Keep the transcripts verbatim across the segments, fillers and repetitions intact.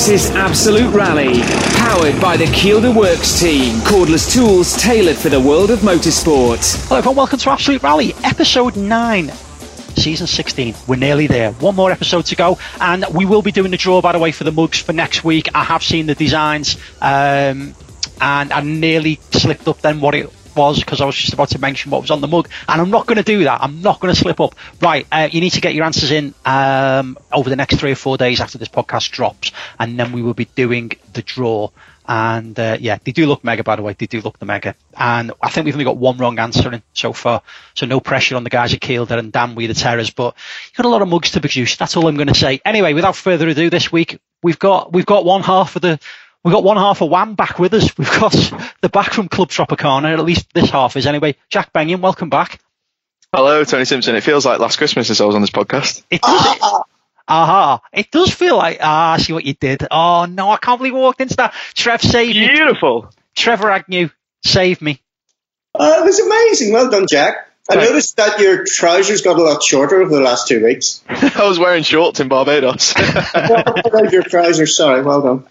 is Absolute Rally, powered by the Kielder Works team, cordless tools tailored for the world of motorsport. Hello everyone, welcome to Absolute Rally, episode nine, season sixteen. We're nearly there. One more episode to go, and we will be doing the draw, by the way, for the mugs for next week. I have seen the designs, um, and I nearly slipped up then what it was, because I was just about to mention what was on the mug, and I'm not going to do that. I'm not going to slip up. Right, uh, you need to get your answers in um, over the next three or four days after this podcast drops, and then we will be doing the draw. And uh, yeah, they do look mega, by the way. They do look the mega. And I think we've only got one wrong answer in so far, so no pressure on the guys at Kielder, and damn we the Terrors. But you've got a lot of mugs to produce. That's all I'm going to say. Anyway, without further ado, this week we've got we've got one half of the. We've got one half of Wham back with us. We've got the back from Club Tropicana, at least this half is anyway. Jack Benyon, welcome back. Hello, Tony Simpson. It feels like last Christmas since I was on this podcast. It does. Aha. Uh-huh. It does feel like, ah, I see what you did. Oh, no, I can't believe we walked into that. Trev, save me. Beautiful. Trevor Agnew, save me. Uh, it was amazing. Well done, Jack. I Thanks. Noticed that your trousers got a lot shorter over the last two weeks. I was wearing shorts in Barbados. Your trousers, sorry, well done.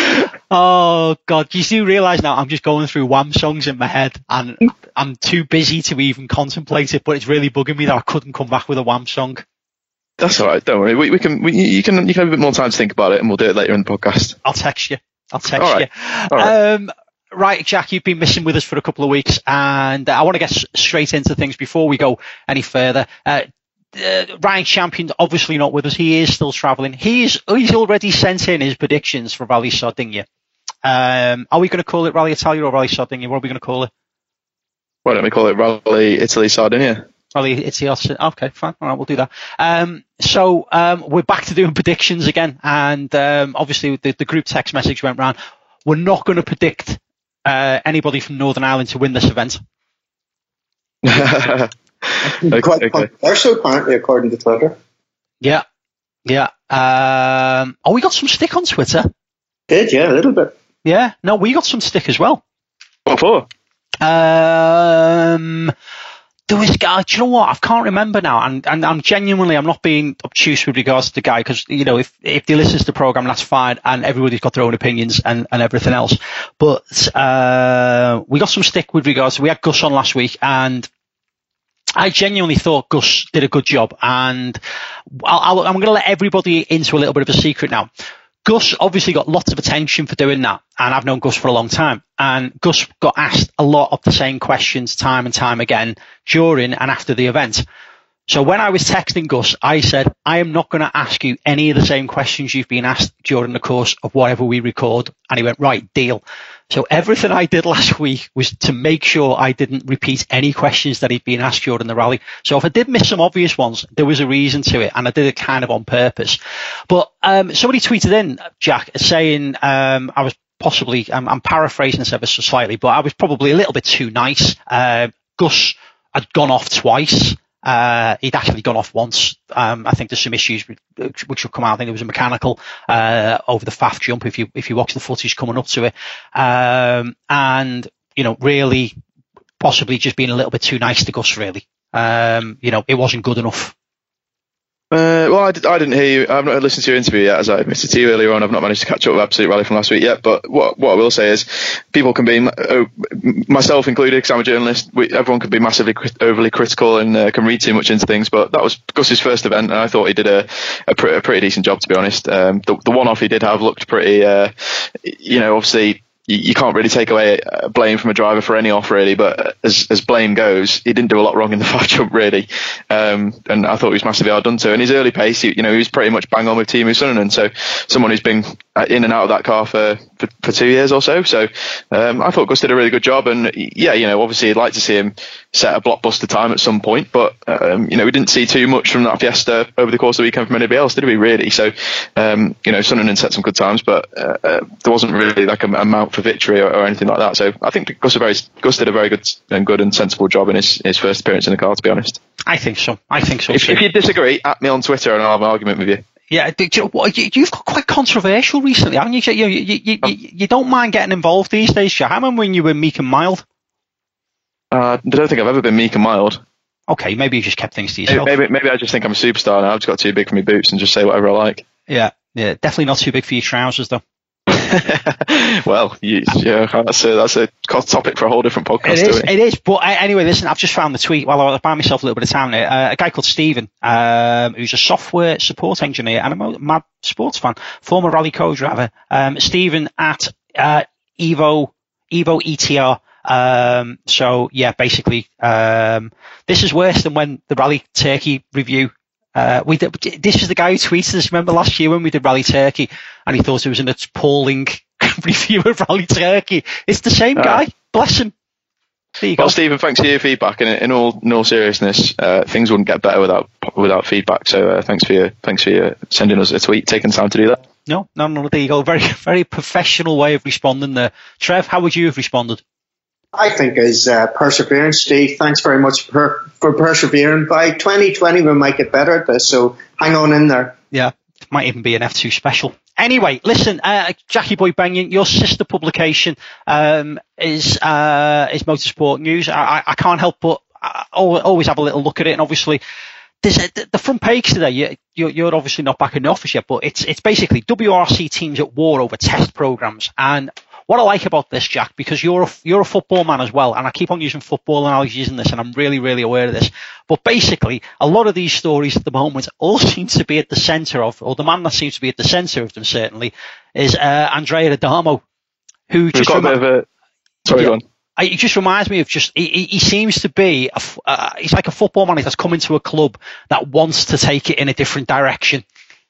Oh, God, you do realise now I'm just going through Wham songs in my head, and I'm too busy to even contemplate it, but it's really bugging me that I couldn't come back with a Wham song. That's all right, don't worry. We, we can, we, you can, you can have a bit more time to think about it, and we'll do it later in the podcast. I'll text you. I'll text all right. you. All right. Um, Right, Jack, you've been missing with us for a couple of weeks, and uh, I want to get s- straight into things before we go any further. Uh, uh, Ryan Champion, obviously not with us. He is still travelling. He's he's already sent in his predictions for Rally Sardinia. Um, are we going to call it Rally Italia or Rally Sardinia? What are we going to call it? Why don't we call it Rally Italy Sardinia? Rally Italy. Okay, fine. All right, we'll do that. Um, so um, we're back to doing predictions again, and um, obviously the, the group text message went round. We're not going to predict Uh, anybody from Northern Ireland to win this event. okay, Quite okay. controversial, apparently, according to Twitter. Yeah, yeah. Um, oh, we got some stick on Twitter. Did, yeah, a little bit. Yeah, no, we got some stick as well. What for? Um, there was a guy, do you know what? I can't remember now, and, and I'm genuinely, I'm not being obtuse with regards to the guy, because, you know, if, if he listens to the programme, that's fine, and everybody's got their own opinions and, and everything else. But uh, we got some stick with regards to, we had Gus on last week, and I genuinely thought Gus did a good job, and I'll, I'll, I'm going to let everybody into a little bit of a secret now. Gus obviously got lots of attention for doing that, and I've known Gus for a long time, and Gus got asked a lot of the same questions time and time again during and after the event. So when I was texting Gus, I said, I am not going to ask you any of the same questions you've been asked during the course of whatever we record. And he went, right, deal. So everything I did last week was to make sure I didn't repeat any questions that he'd been asked during the rally. So if I did miss some obvious ones, there was a reason to it, and I did it kind of on purpose. But um, somebody tweeted in, Jack, saying um, I was possibly, um, I'm paraphrasing this ever so slightly, but I was probably a little bit too nice. Uh, Gus had gone off twice. Uh, he'd actually gone off once. Um, I think there's some issues with, which will come out. I think there was a mechanical, uh, over the faff jump if you, if you watch the footage coming up to it. Um, and, you know, really possibly just being a little bit too nice to Gus, really. Um, you know, it wasn't good enough. Uh, well, I, did, I didn't hear you. I've not listened to your interview yet, as I admitted to you earlier on. I've not managed to catch up with Absolute Rally from last week yet. But what what I will say is, people can be, oh, myself included, because I'm a journalist, we, everyone can be massively crit- overly critical and uh, can read too much into things. But that was Gus's first event, and I thought he did a a, pr- a pretty decent job, to be honest. Um, the, the one-off he did have looked pretty, uh, you know, obviously. You can't really take away blame from a driver for any off, really. But as as blame goes, he didn't do a lot wrong in the five jump, really. Um, and I thought he was massively hard done to. And his early pace, he, you know, he was pretty much bang on with Teemu Suninen. So someone who's been in and out of that car for, for, for two years or so. So um, I thought Gus did a really good job. And yeah, you know, obviously I'd like to see him set a blockbuster time at some point. But, um, you know, we didn't see too much from that Fiesta over the course of the weekend from anybody else, did we, really? So, um, you know, Suninen set some good times, but uh, uh, there wasn't really like a, a mount for victory or, or anything like that. So I think Gus, a very, Gus did a very good and good and sensible job in his, his first appearance in the car, to be honest. I think so. I think so. If, if you disagree, at me on Twitter and I'll have an argument with you. Yeah, you've got quite controversial recently, haven't you? You, you, you, you, you don't mind getting involved these days, Jack. I remember when you were meek and mild. Uh, I don't think I've ever been meek and mild. Okay, maybe you just kept things to yourself. Maybe, maybe, maybe I just think I'm a superstar now. I've just got too big for my boots and just say whatever I like. Yeah, yeah, definitely not too big for your trousers, though. Well, you, yeah, that's a, that's a topic for a whole different podcast. It is, it is. But uh, anyway, listen, I've just found the tweet while I was buying myself a little bit of time there. Uh, a guy called Stephen, um, who's a software support engineer and a mad sports fan, former rally co-driver. Um, Stephen at uh, Evo Evo E T R. Um, so yeah, basically, um, this is worse than when the Rally Turkey review. Uh, we did, this is the guy who tweeted us. Remember last year when we did Rally Turkey, and he thought it was an appalling review of Rally Turkey. It's the same guy. Uh, Bless him. There you well, go. Stephen, thanks for your feedback. And in all, in all seriousness, uh, things wouldn't get better without without feedback. So uh, thanks for your thanks for your sending us a tweet, taking time to do that. No, no, no. There you go. Very very professional way of responding there. Trev, how would you have responded? I think is uh, perseverance, Steve. Thanks very much for, for persevering. By twenty twenty, we might get better at this, so hang on in there. Yeah, it might even be an F two special. Anyway, listen, uh, Jackie Boy Benyon, your sister publication um, is uh, is Motorsport News. I, I can't help but I always have a little look at it, and obviously there's a, the front page today. You, you're, you're obviously not back in the office yet, but it's it's basically W R C teams at war over test programs. And what I like about this, Jack, because you're a, you're a football man as well, and I keep on using football analogies in this, and I'm really, really aware of this. But basically, a lot of these stories at the moment all seem to be at the centre of, or the man that seems to be at the centre of them certainly, is uh, Andrea Adamo, who We've just got remi- a bit of a... Sorry, yeah, go on. He just reminds me of just, he, he seems to be, a, uh, he's like a football manager that's come into a club that wants to take it in a different direction.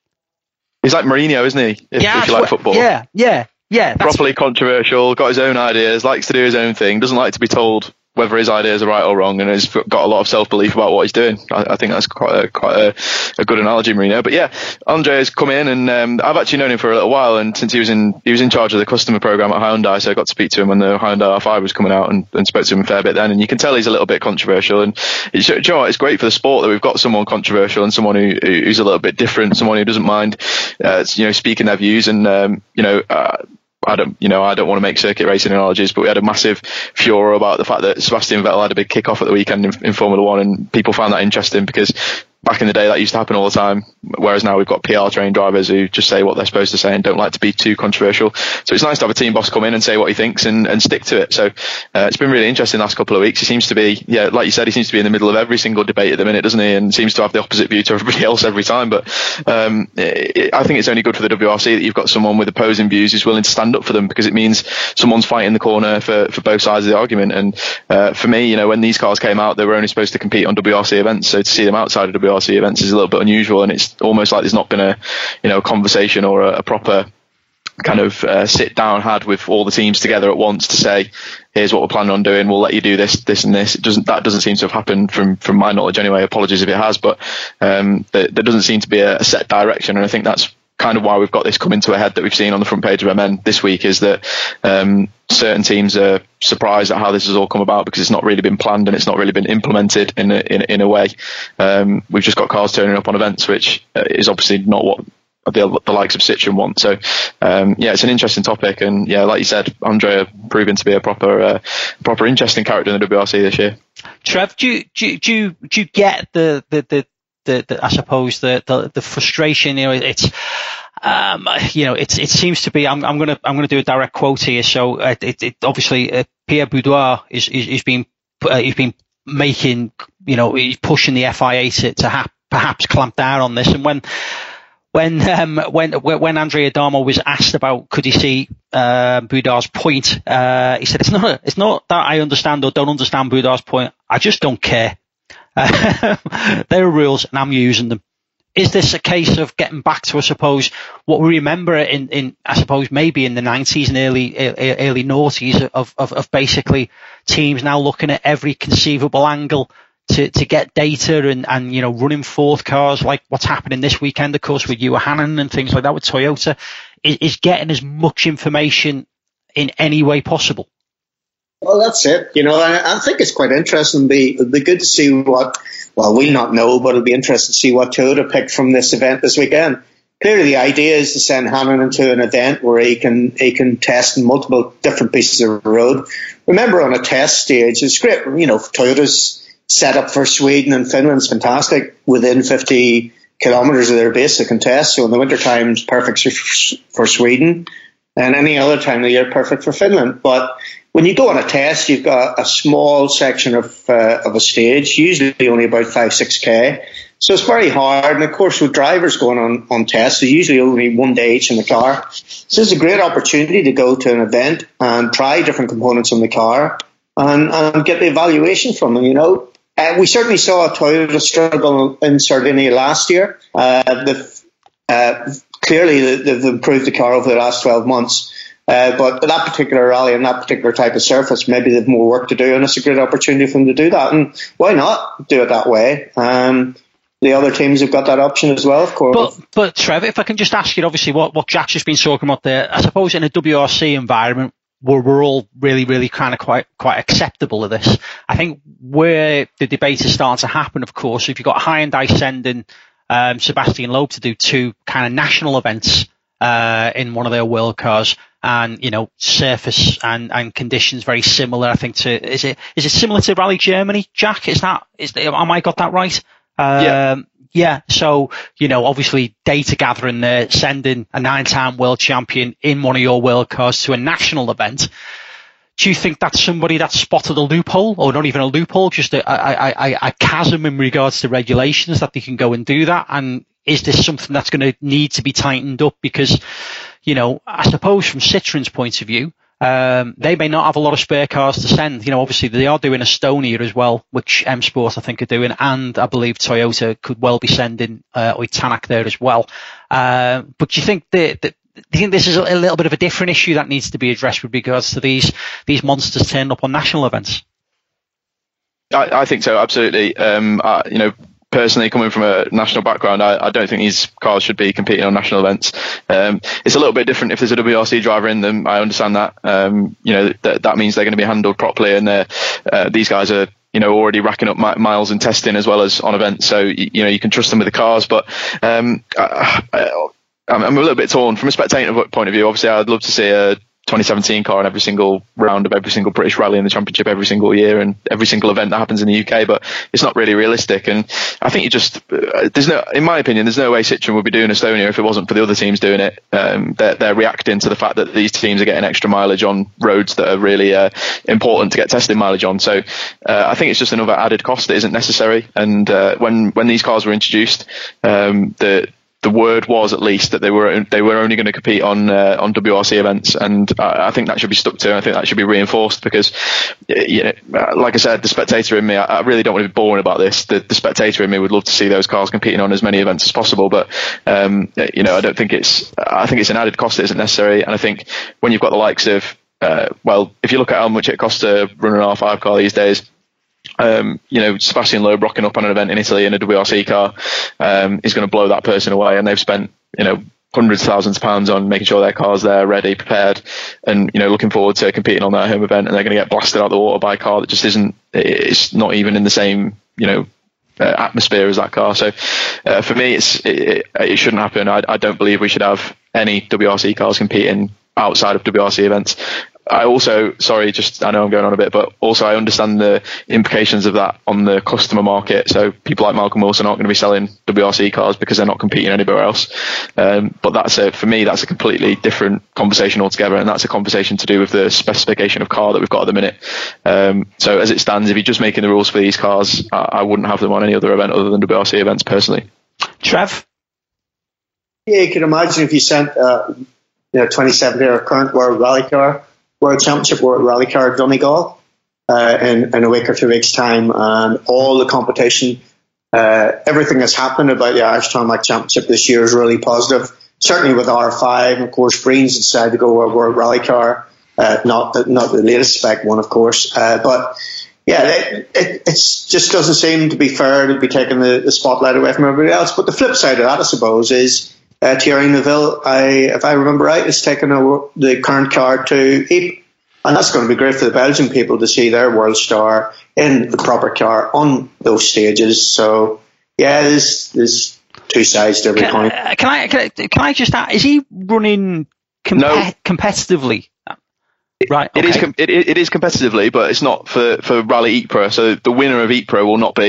He's like Mourinho, isn't he? If, yeah, if you like football. Yeah, yeah. Yeah, that's properly controversial, got his own ideas, likes to do his own thing, doesn't like to be told whether his ideas are right or wrong, and has got a lot of self-belief about what he's doing. I, I think that's quite a, quite a, a good analogy, Marino. But yeah, Andre has come in, and um, I've actually known him for a little while, and since he was in he was in charge of the customer program at Hyundai, so I got to speak to him when the Hyundai R five was coming out, and, and spoke to him a fair bit then. And you can tell he's a little bit controversial, and it's, you know what, it's great for the sport that we've got someone controversial and someone who who's a little bit different, someone who doesn't mind, uh, you know, speaking their views, and um, you know. Uh, I don't, you know, I don't want to make circuit racing analogies, but we had a massive furor about the fact that Sebastian Vettel had a big kick-off at the weekend in, in Formula One, and people found that interesting because back in the day that used to happen all the time, whereas now we've got P R trained drivers who just say what they're supposed to say and don't like to be too controversial. So it's nice to have a team boss come in and say what he thinks and, and stick to it. So uh, it's been really interesting the last couple of weeks. He seems to be, yeah, like you said, he seems to be in the middle of every single debate at the minute, doesn't he? And seems to have the opposite view to everybody else every time. But um, it, I think it's only good for the W R C that you've got someone with opposing views who's willing to stand up for them, because it means someone's fighting the corner for, for both sides of the argument. And uh, for me, you know, when these cars came out, they were only supposed to compete on W R C events. So to see them outside of W R C events is a little bit unusual, and it's almost like there's not been a, you know, conversation or a, a proper kind of uh, sit down had with all the teams together at once to say, here's what we're planning on doing, we'll let you do this, this and this. It doesn't, that doesn't seem to have happened from, from my knowledge anyway. Apologies if it has, but um, there, there doesn't seem to be a, a set direction, and I think that's kind of why we've got this coming to a head that we've seen on the front page of M N this week, is that um, certain teams are surprised at how this has all come about, because it's not really been planned and it's not really been implemented in a, in, in a way. Um, we've just got cars turning up on events, which is obviously not what the, the likes of Citroen want. So um, yeah, it's an interesting topic, and yeah, like you said, Andrea proving to be a proper, uh, proper interesting character in the W R C this year. Trev, do you, do you, do you, do you get the the the The, the, I suppose the, the the frustration, you know, it's, um, you know, it's it seems to be. I'm I'm gonna I'm gonna do a direct quote here. So uh, it, it obviously uh, Pierre Boudoir is is, is been uh, he's been making, you know, he's pushing the F I A to to ha- perhaps clamp down on this. And when when um when when Andrea Adamo was asked about could he see uh, Boudoir's point, uh, he said it's not a, it's not that I understand or don't understand Boudoir's point. I just don't care. Uh, there are rules and I'm using them. Is this a case of getting back to, I suppose, what we remember in, in I suppose, maybe in the nineties and early early noughties of, of, of basically teams now looking at every conceivable angle to, to get data and, and, you know, running fourth cars like what's happening this weekend, of course, with Ewan Hannon and things like that with Toyota, is, is getting as much information in any way possible. Well, that's it. You know, I, I think it's quite interesting. It'll be, it'll be good to see what, well, we'll not know, but it'll be interesting to see what Toyota picked from this event this weekend. Clearly, the idea is to send Hannon into an event where he can he can test in multiple different pieces of road. Remember, on a test stage, it's great. You know, Toyota's set up for Sweden and Finland is fantastic within fifty kilometres of their base they can test. So in the winter time, it's perfect for Sweden. and any other time of the year, perfect for Finland. But when you go on a test, you've got a small section of uh, of a stage, usually only about five, six K. So it's very hard. And of course, with drivers going on, on tests, there's usually only one day each in the car. So it's a great opportunity to go to an event and try different components in the car and, and get the evaluation from them, you know. Uh, we certainly saw Toyota struggle in Sardinia last year. Uh, they've, uh, clearly, they've improved the car over the last twelve months. Uh, but that particular rally and that particular type of surface, maybe they've more work to do, and it's a great opportunity for them to do that. And why not do it that way? Um, the other teams have got that option as well, of course. But, but Trev, if I can just ask you, obviously, what, what Jack's just been talking about there, I suppose in a W R C environment, where we're all really, really kind of quite quite acceptable of this, I think where the debate is starting to happen, of course, if you've got Hyundai sending um, Sebastian Loeb to do two kind of national events uh, in one of their world cars, and, you know, surface and, and conditions very similar, I think, to, is it, is it similar to Rally Germany, Jack? Is that, is, am I got that right? Um, yeah. Yeah. So, you know, obviously data gathering there, sending a nine time world champion in one of your world cars to a national event. Do you think that's somebody that spotted a loophole, or not even a loophole, just a, a, a, a chasm in regards to regulations that they can go and do that? And is this something that's going to need to be tightened up? Because, you know, I suppose from Citroen's point of view, um, they may not have a lot of spare cars to send. You know, obviously they are doing Estonia as well, which M Sport I think are doing, and I believe Toyota could well be sending uh, Oitanak there as well. Uh, but do you think that, that do you think this is a, a little bit of a different issue that needs to be addressed with regards to these these monsters turning up on national events? I, I think so, absolutely. Um, I, you know. Personally, coming from a national background, I, I don't think these cars should be competing on national events. Um, it's a little bit different if there's a W R C driver in them. I understand that. Um, you know, th- that means they're going to be handled properly, and uh, these guys are, you know, already racking up mi- miles in testing as well as on events. So, you, you know, you can trust them with the cars. But um, I, I, I'm a little bit torn from a spectator point of view. Obviously, I'd love to see a twenty seventeen car in every single round of every single British rally in the championship every single year and every single event that happens in the U K, but it's not really realistic. And I think you just uh, there's no, in my opinion, there's no way Citroen would be doing Estonia if it wasn't for the other teams doing it. Um, they're, they're reacting to the fact that these teams are getting extra mileage on roads that are really uh, important to get testing mileage on. So uh, I think it's just another added cost that isn't necessary. And uh, when when these cars were introduced, um, the The word was at least that they were they were only going to compete on uh, on W R C events, and I, I think that should be stuck to. And I think that should be reinforced because, you know, like I said, the spectator in me, I, I really don't want to be boring about this. The, the spectator in me would love to see those cars competing on as many events as possible, but um, you know, I don't think it's. I think it's an added cost that isn't necessary, and I think when you've got the likes of, uh, well, if you look at how much it costs to run an R five car these days. Um, you know, Sebastian Loeb rocking up on an event in Italy in a W R C car um, is going to blow that person away, and they've spent, you know, hundreds of thousands of pounds on making sure their car's there, ready, prepared, and, you know, looking forward to competing on their home event, and they're going to get blasted out of the water by a car that just isn't, it's not even in the same, you know, uh, atmosphere as that car. So uh, for me, it's it, it, it shouldn't happen. I, I don't believe we should have any W R C cars competing outside of W R C events. I also, sorry, just, I know I'm going on a bit, but also I understand the implications of that on the customer market. So people like Malcolm Wilson aren't going to be selling W R C cars because they're not competing anywhere else. Um, but that's a, for me, that's a completely different conversation altogether. And that's a conversation to do with the specification of car that we've got at the minute. Um, so as it stands, if you're just making the rules for these cars, I, I wouldn't have them on any other event other than W R C events personally. Trev? Yeah, you can imagine if you sent, uh, you know, twenty seventeen or current World Rally Car, World Championship World Rally Car Donegal uh, in, in a week or two weeks' time, and all the competition, uh, everything that's happened about the Irish Tarmac Championship this year is really positive. Certainly with R five, and of course, Breen's decided to go with a World Rally Car, uh, not the, not the latest spec one, of course, uh, but yeah, it, it it's just doesn't seem to be fair to be taking the, the spotlight away from everybody else. But the flip side of that, I suppose, is Uh, Thierry Neuville, I, if I remember right, is taking a, the current car to Ypres. And that's going to be great for the Belgian people to see their world star in the proper car on those stages. So, yeah, there's, there's two sides to every can, coin. Uh, can, I, can, I, can I just ask, is he running comp- no. competitively? Right. It okay. is com- it, it is competitively, but it's not for, for Rally Ypres. So the winner of Ypres will not be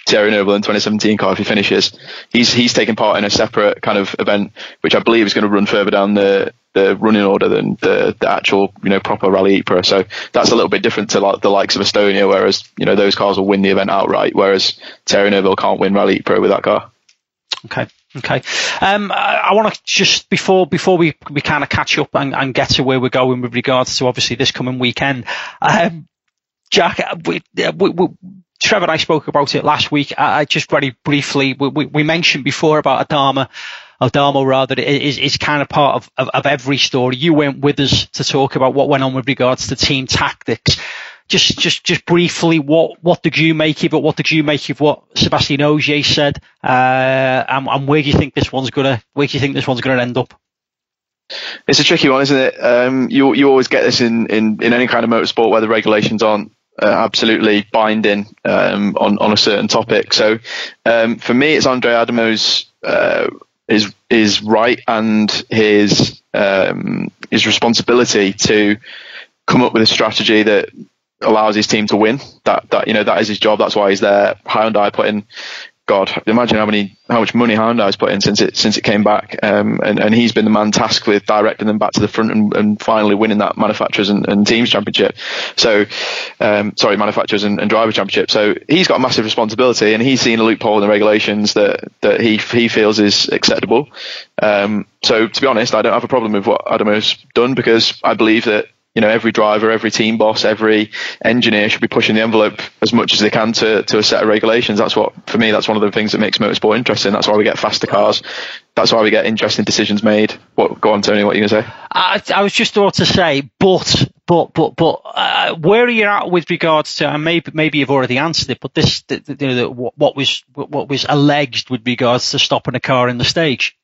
Thierry Neuville in twenty seventeen car if he finishes. He's he's taking part in a separate kind of event, which I believe is going to run further down the, the running order than the, the actual, you know, proper Rally Pro. So that's a little bit different to like the likes of Estonia, whereas, you know, those cars will win the event outright, whereas Thierry Neuville can't win Rally Pro with that car. Okay. Okay. Um, I, I want to just, before before we, we kind of catch up and, and get to where we're going with regards to obviously this coming weekend, um, Jack, we, we, we, Trevor and I spoke about it last week. I, I just very briefly, we, we, we mentioned before about Adama, Adamo rather, is, is kind of part of, of, of every story. You went with us to talk about what went on with regards to team tactics. Just, just, just briefly, what, what did you make of it? What did you make of what Sébastien Ogier said? Uh, and, and where do you think this one's gonna, where do you think this one's gonna end up? It's a tricky one, isn't it? Um, you, you always get this in, in, in any kind of motorsport where the regulations aren't uh, absolutely binding, um, on, on a certain topic. So, um, for me, it's Andre Adamo's, uh, is, is right and his, um, his responsibility to come up with a strategy that allows his team to win. That that you know that is his job. That's why he's there. Hyundai put in, God, imagine how many how much money Hyundai's put in since it since it came back. Um, and and he's been the man tasked with directing them back to the front and, and finally winning that manufacturers and, and teams championship. So, um, sorry, manufacturers and, and driver championship. So he's got a massive responsibility, and he's seen a loophole in the regulations that that he he feels is acceptable. Um, so to be honest, I don't have a problem with what Adamo's done, because I believe that, you know, every driver, every team boss, every engineer should be pushing the envelope as much as they can to, to a set of regulations. That's what, for me, that's one of the things that makes motorsport interesting. That's why we get faster cars. That's why we get interesting decisions made. What, go on, Tony, what are you going to say? I, I was just about to say, but, but, but, but, uh, where are you at with regards to, and maybe, maybe you've already answered it, but this, the, the, the, what was, what was alleged with regards to stopping a car in the stage?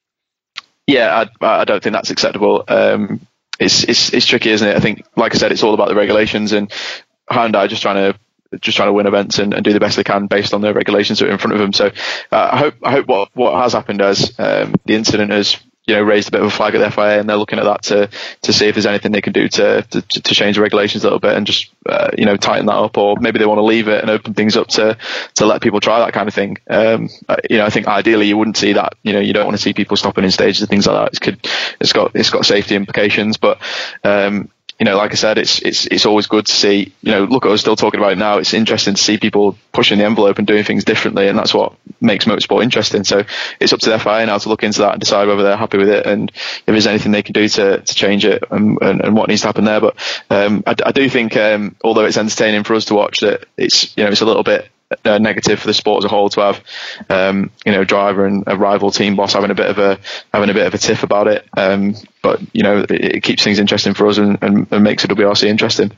Yeah, I, I don't think that's acceptable. Um, It's, it's it's tricky, isn't it? I think, like I said, it's all about the regulations, and Hyundai just trying to just trying to win events and, and do the best they can based on the regulations that are in front of them. So uh, I hope I hope what what has happened as um, the incident has, you know, raised a bit of a flag at the F I A, and they're looking at that to to see if there's anything they can do to to, to change the regulations a little bit and just uh, you know, tighten that up, or maybe they want to leave it and open things up to to let people try that kind of thing. Um, you know, I think ideally you wouldn't see that. You know, you don't want to see people stopping in stages and things like that. It's could it's got it's got safety implications, but um, you know, like I said, it's it's it's always good to see, you know, look at us still talking about it now. It's interesting to see people pushing the envelope and doing things differently, and that's what makes motorsport interesting. So it's up to the F I A now to look into that and decide whether they're happy with it, and if there's anything they can do to, to change it, and, and, and what needs to happen there. But um, I, I do think, um, although it's entertaining for us to watch, that it's, you know, it's a little bit Uh, negative for the sport as a whole to have, um, you know, a driver and a rival team boss having a bit of a having a bit of a tiff about it. Um, but you know, it, it keeps things interesting for us, and, and, and makes a W R C interesting.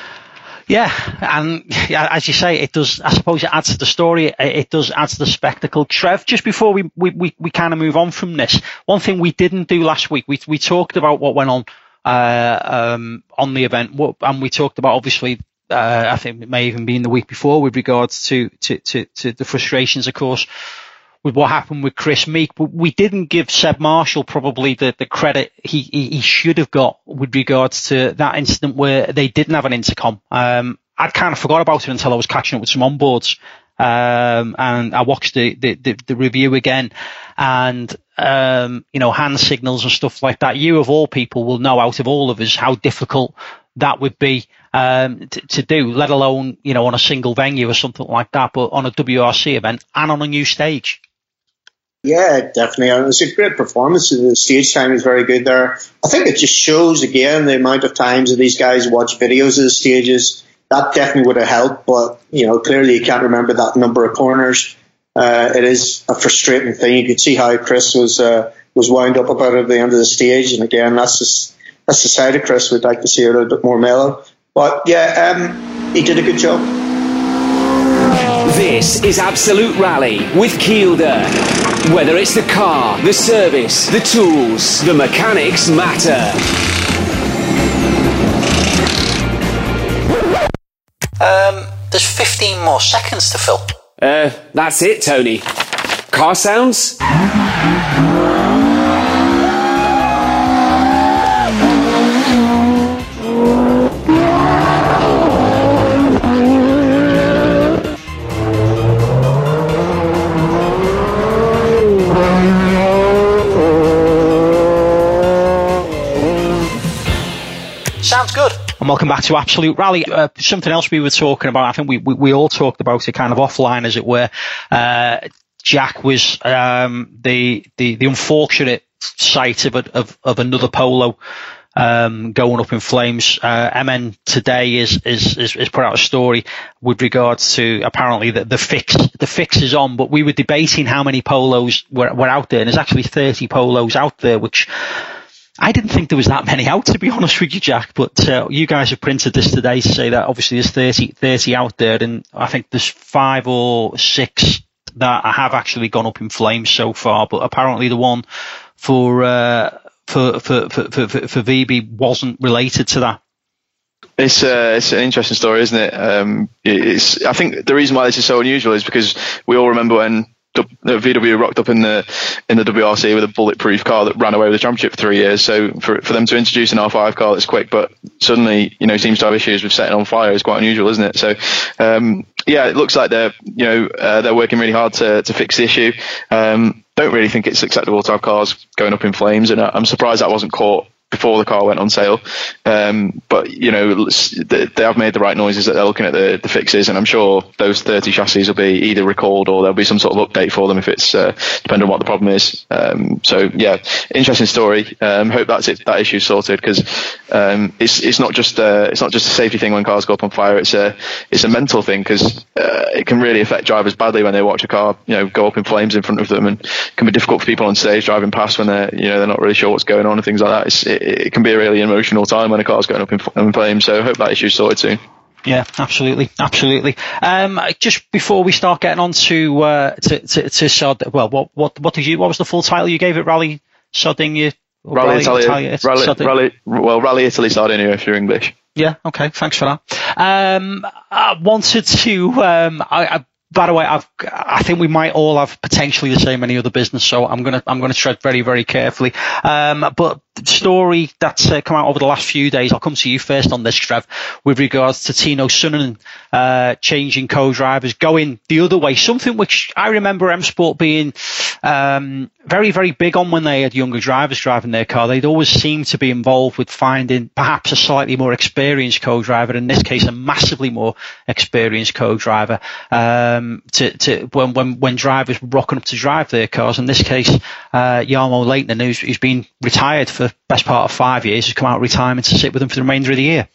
Yeah, and yeah, as you say, it does. I suppose it adds to the story. It, it does add to the spectacle. Trev, just before we we we, we kind of move on from this, one thing we didn't do last week, we we talked about what went on uh, um, on the event, what, and we talked about obviously. Uh, I think it may even be in the week before with regards to, to, to, to the frustrations, of course, with what happened with Chris Meek. But we didn't give Seb Marshall probably the, the credit he, he, he should have got with regards to that incident where they didn't have an intercom. Um, I'd kind of forgot about it until I was catching up with some onboards. Um, and I watched the, the, the, the review again, and, um, you know, hand signals and stuff like that. You of all people will know out of all of us how difficult that would be, um, to, to do, let alone, you know, on a single venue or something like that, but on a W R C event and on a new stage. Yeah, definitely. It was a great performance. The stage time was very good there. I think it just shows again the amount of times that these guys watch videos of the stages. That definitely would have helped, but you know, clearly you can't remember that number of corners. Uh, it is a frustrating thing. You could see how Chris was uh, was wound up about it at the end of the stage, and again, that's just, that's the side of Chris we'd like to see a little bit more mellow. But yeah, um, he did a good job. This is Absolute Rally with Kielder. Whether it's the car, the service, the tools, the mechanics matter. Um, there's fifteen more seconds to fill. Uh, that's it, Tony. Car sounds? And welcome back to Absolute Rally. Uh, something else we were talking about, I think we, we, we all talked about it kind of offline, as it were. Uh, Jack was um, the, the the unfortunate sight of, a, of of another polo um, going up in flames. Uh, M N today is, is is is put out a story with regards to apparently the, the fix the fix is on, but we were debating how many polos were, were out there, and there's actually thirty polos out there, which I didn't think there was that many out, to be honest with you, Jack. But uh, you guys have printed this today to say that obviously there's thirty, thirty out there, and I think there's five or six that have actually gone up in flames so far. But apparently the one for uh, for, for, for, for, for V B wasn't related to that. It's uh, it's an interesting story, isn't it? Um, it's I think the reason why this is so unusual is because we all remember when V W rocked up in the in the W R C with a bulletproof car that ran away with the championship for three years. So for for them to introduce an R five car that's quick, but suddenly you know seems to have issues with setting on fire is quite unusual, isn't it? So um, yeah, it looks like they're you know uh, they're working really hard to to fix the issue. Um, don't really think it's acceptable to have cars going up in flames, and I'm surprised that wasn't caught before the car went on sale. Um, but, you know, they have made the right noises that they're looking at the, the fixes, and I'm sure those thirty chassis will be either recalled or there'll be some sort of update for them if it's, uh, depending on what the problem is. Um, so, yeah, interesting story. Um, hope that's it, that issue's sorted, because um, it's it's not just uh, it's not just a safety thing when cars go up on fire. It's a it's a mental thing, because uh, it can really affect drivers badly when they watch a car, you know, go up in flames in front of them, and it can be difficult for people on stage driving past when they're, you know, they're not really sure what's going on and things like that. It's, it, it can be a really emotional time when a car's going up in, in flames. So I hope that issue's sorted soon. Yeah, absolutely, absolutely. Um, just before we start getting on to uh, to to, to Sod, well, what what what did you? What was the full title you gave it? Rally Sardinia. Rally, Rally Italy. Italia, Rally, Sardinia. Rally, well, Rally Italy Sardinia if you're English. Yeah. Okay. Thanks for that. Um, I wanted to. Um, I. I By the way, I've, I think we might all have potentially the same any other business, so I'm gonna I'm gonna tread very very carefully. Um, but the story that's uh, come out over the last few days, I'll come to you first on this, Trev, with regards to Tino Süninen uh, changing co-drivers, going the other way. Something which I remember M Sport being um, very very big on when they had younger drivers driving their car. They'd always seem to be involved with finding perhaps a slightly more experienced co-driver. In this case, a massively more experienced co-driver. Um, To, to when, when when drivers were rocking up to drive their cars. In this case, uh, Jarmo Leitner, who's, who's been retired for the best part of five years, has come out of retirement to sit with them for the remainder of the year.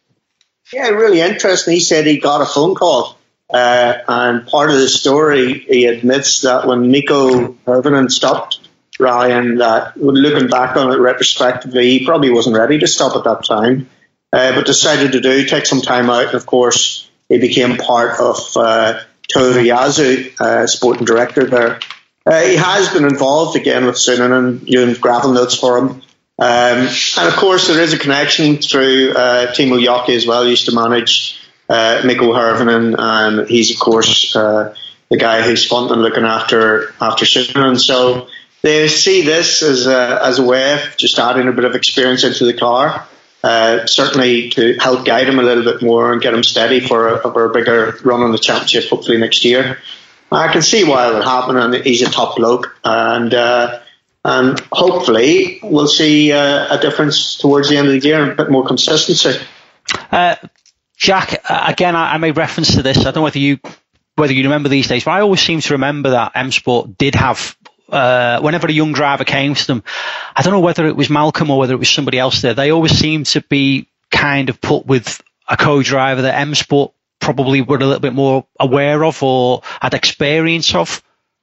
Yeah, really interesting. He said he got a phone call, uh, and part of the story, he admits that when Mikko Hirvonen stopped rallying, that looking back on it retrospectively, he probably wasn't ready to stop at that time, uh, but decided to do, take some time out, and of course, he became part of uh, Toyota Yasu, uh, sporting director there. Uh, he has been involved again with Süninen, doing gravel notes for him. Um, and of course, there is a connection through uh, Timo Jockey as well. He used to manage uh, Mikko Hirvonen, and he's, of course, uh, the guy who's funding and looking after after Süninen. So they see this as a, as a way of just adding a bit of experience into the car. Uh, certainly to help guide him a little bit more and get him steady for a, for a bigger run on the championship, hopefully next year. I can see why it would happen, and he's a top bloke, and uh, and hopefully we'll see uh, a difference towards the end of the year and a bit more consistency. Uh, Jack, again, I, I made reference to this. I don't know whether you whether you remember these days, but I always seem to remember that M Sport did have. Uh, whenever a young driver came to them, I don't know whether it was Malcolm or whether it was somebody else there, they always seemed to be kind of put with a co-driver that M Sport probably were a little bit more aware of or had experience of.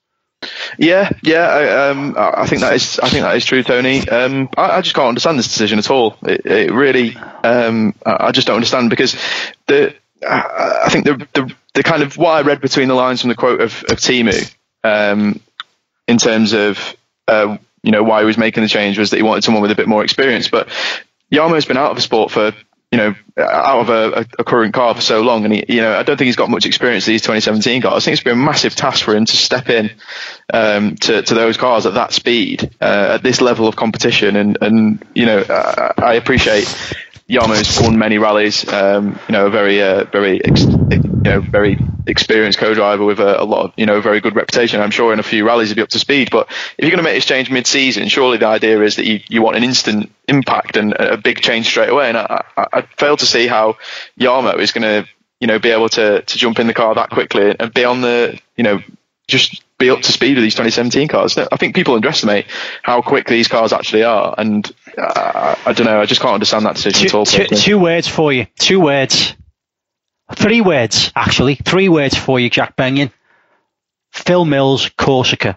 Yeah, yeah, I, um, I think that is, I think that is true, Tony. Um, I, I just can't understand this decision at all. It, it really, um, I just don't understand, because the, I think the, the, the kind of what I read between the lines from the quote of, of Timu, um, in terms of, uh, you know, why he was making the change was that he wanted someone with a bit more experience. But Jarmo's been out of the sport for, you know, out of a, a current car for so long. And, he, you know, I don't think he's got much experience with these twenty seventeen cars. I think it's been a massive task for him to step in um, to, to those cars at that speed, uh, at this level of competition. And, and you know, I, I appreciate, Jarmo's won many rallies. Um, you know, a very, uh, very, ex- you know, very experienced co-driver with a, a lot of, you know, very good reputation. I'm sure in a few rallies he'll be up to speed. But if you're going to make this change mid-season, surely the idea is that you, you want an instant impact and a big change straight away. And I, I, I fail to see how Jarmo is going to, you know, be able to to jump in the car that quickly and be on the, you know, just be up to speed with these twenty seventeen cars. I think people underestimate how quick these cars actually are, and uh, I don't know, I just can't understand that decision two, at all. Two, two words for you. Two words. Three words, actually. Three words for you, Jack Benyon. Phil Mills, Corsica.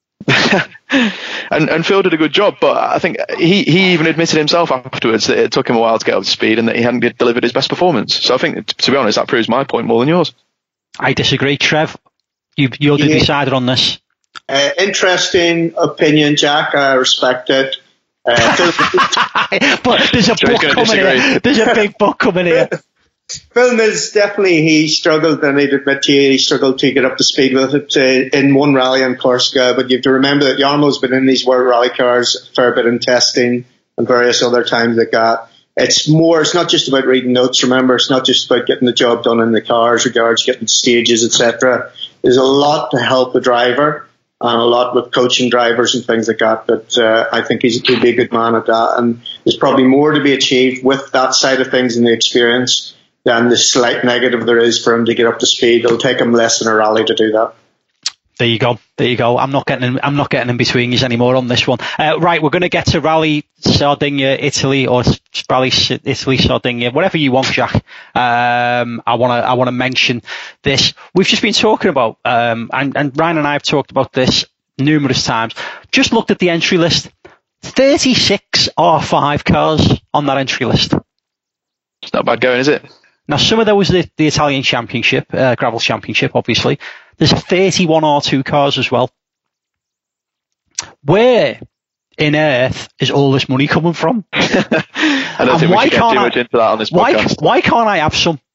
and and Phil did a good job, but I think he, he even admitted himself afterwards that it took him a while to get up to speed and that he hadn't delivered his best performance. So I think, to be honest, that proves my point more than yours. I disagree, Trev. You, you're the yeah. decider on this. Uh, interesting opinion, Jack. I respect it. Uh, but there's a book coming disagree. here. There's a big book coming here. Phil Mills, definitely he struggled, and he'd admit to you he struggled to get up to speed with it uh, in one rally in Corsica. But you have to remember that Jarmo's been in these World Rally cars a fair bit in testing and various other times like that. It's more, it's not just about reading notes, remember, it's not just about getting the job done in the cars, regards getting stages, et cetera. There's a lot to help the driver and a lot with coaching drivers and things like that, but uh, I think he's, he'd be a good man at that, and there's probably more to be achieved with that side of things in the experience than the slight negative there is for him to get up to speed. It'll take him less than a rally to do that. There you go. There you go. I'm not getting in, I'm not getting in between you anymore on this one. Uh, right, we're going to get to Rally Sardinia, Italy, or Rally Italy, Sardinia, whatever you want, Jack. Um, I want to I want to mention this. We've just been talking about, um, and, and Ryan and I have talked about this numerous times. Just looked at the entry list. thirty-six R five cars on that entry list. It's not bad going, is it? Now, some of those are the, the Italian Championship, uh, Gravel Championship, obviously. There's thirty-one R two cars as well. Where in earth is all this money coming from? I don't and think we should get too much I, into that on this podcast. Why, why can't I have some?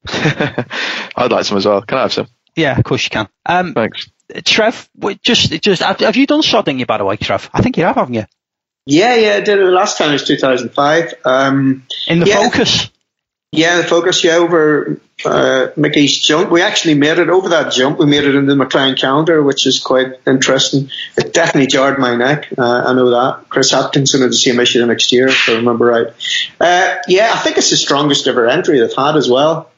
I'd like some as well. Can I have some? Yeah, of course you can. Um, Thanks. Trev, just, just have, have you done Sardinia, by the way, Trev? I think you have, haven't you? Yeah, yeah, I did it last time. It was two thousand five. Um, in the yeah, Focus? Yeah, the Focus, yeah, over uh, Mickey's jump. We actually made it over that jump. We made it into the McLaren calendar, which is quite interesting. It definitely jarred my neck. Uh, I know that. Chris Atkinson had the same issue the next year, if I remember right. Uh, yeah, I think it's the strongest ever entry they've had as well.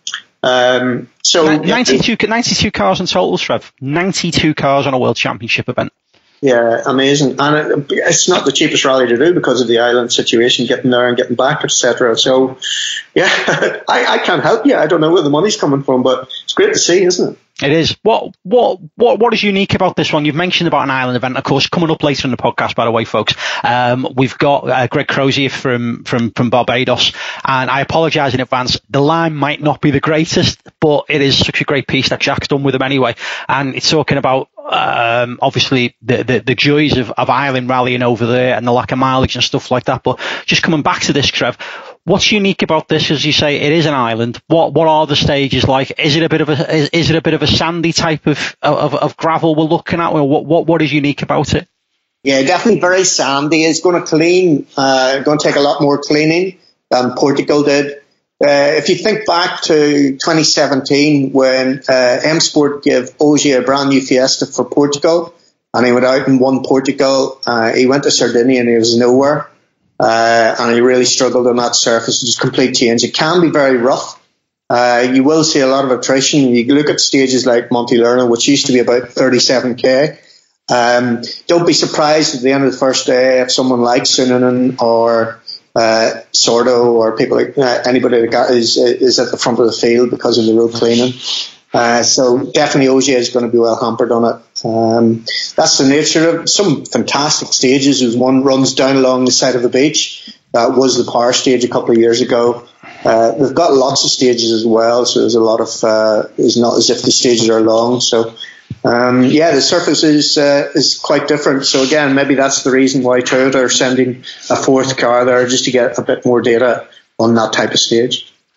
Um, so ninety-two, ninety-two cars in total, Trev. ninety-two cars on a World Championship event. Yeah, amazing. And it, it's not the cheapest rally to do because of the island situation, getting there and getting back, et cetera. So, yeah, I, I can't help you. I don't know where the money's coming from, but it's great to see, isn't it? It is. What what what what is unique about this one? You've mentioned about an island event, of course, coming up later in the podcast, by the way, folks. Um, we've got uh, Greg Crozier from, from, from Barbados, and I apologise in advance. The line might not be the greatest, but it is such a great piece that Jack's done with him anyway. And it's talking about, um, obviously the, the, the joys of, of island rallying over there and the lack of mileage and stuff like that. But just coming back to this, Trev, what's unique about this? As you say, it is an island. What what are the stages like? Is it a bit of a is, is it a bit of a sandy type of, of of gravel we're looking at? Or what what what is unique about it? Yeah, definitely very sandy. It's going to clean. Uh, going to take a lot more cleaning than Portugal did. Uh, if you think back to twenty seventeen when uh, M Sport gave Ogier a brand new Fiesta for Portugal, and he went out and won Portugal, uh, he went to Sardinia and he was nowhere. Uh, and he really struggled on that surface. It's a complete change. It can be very rough. Uh, you will see a lot of attrition. You look at stages like Monte Lerno, which used to be about thirty-seven K. Um, don't be surprised at the end of the first day if someone like Sunanen or uh, Sordo or people like uh, anybody that got, is is at the front of the field because of the road cleaning. Uh, so definitely Ogier is going to be well hampered on it. Um, that's the nature of some fantastic stages. There's one runs down along the side of the beach. That was the power stage a couple of years ago. Uh, they've got lots of stages as well, so there's a lot of. Uh, it's not as if the stages are long. So um, yeah, the surface is uh, is quite different. So again, maybe that's the reason why Toyota are sending a fourth car there, just to get a bit more data on that type of stage.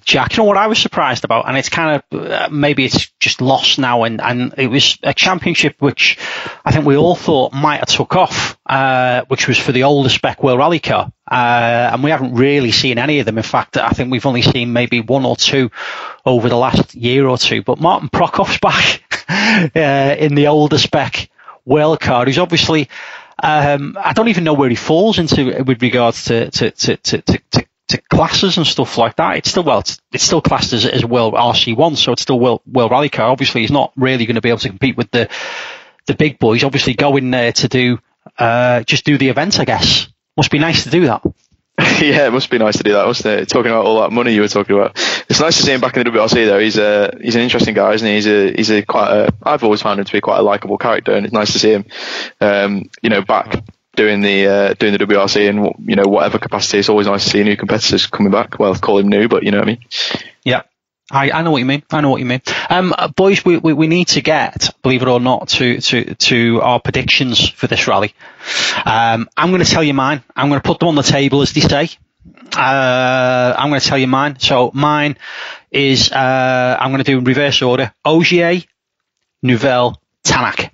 Jack, you know what I was surprised about, and it's kind of uh, maybe it's just lost now, and, and it was a championship which I think we all thought might have took off, uh, which was for the older spec World Rally car, uh, and we haven't really seen any of them. In fact, I think we've only seen maybe one or two over the last year or two. But Martin Prokoff's back uh, in the older spec World car, who's obviously um, I don't even know where he falls into with regards to to to to, to, to to classes and stuff like that. It's still, well, it's, it's still classed as, as a World R C one, so it's still World, World Rally car. Obviously, he's not really going to be able to compete with the the big boys. Obviously, going there to do, uh, just do the event, I guess. Must be nice to do that. Yeah, it must be nice to do that, mustn't it? Talking about all that money you were talking about. It's nice to see him back in the W R C, though. He's a, he's an interesting guy, isn't he? He's a, he's a quite a, I've always found him to be quite a likeable character, and it's nice to see him, um, you know, back doing the uh, doing the W R C in, you know, whatever capacity. It's always nice to see new competitors coming back. Well, call him new, but you know what I mean. Yeah, I, I know what you mean. I know what you mean. Um, boys, we, we we need to get, believe it or not, to to to our predictions for this rally. Um, I'm going to tell you mine. I'm going to put them on the table, as they say. Uh, I'm going to tell you mine. So mine is uh, I'm going to do in reverse order: Ogier, Neuville, Tanak.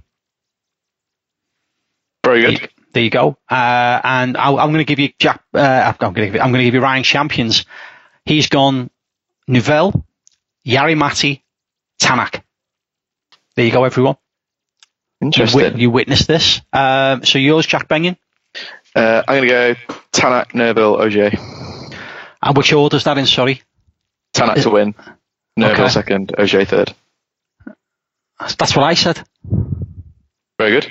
Very good. There you go. Uh, and I'll, I'm going to give you Jack. Uh, I'm going to give you, I'm going to give you Ryan Champions. He's gone Neuville, Jari-Matti, Tanak. There you go, everyone. Interesting. You, wit- you witnessed this. Um, so yours, Jack Benyon? Uh, I'm going to go Tanak, Neuville, Ogier. And which order's that in? Sorry. Tanak to win. Neuville okay. second. Ogier third. That's what I said. Very good.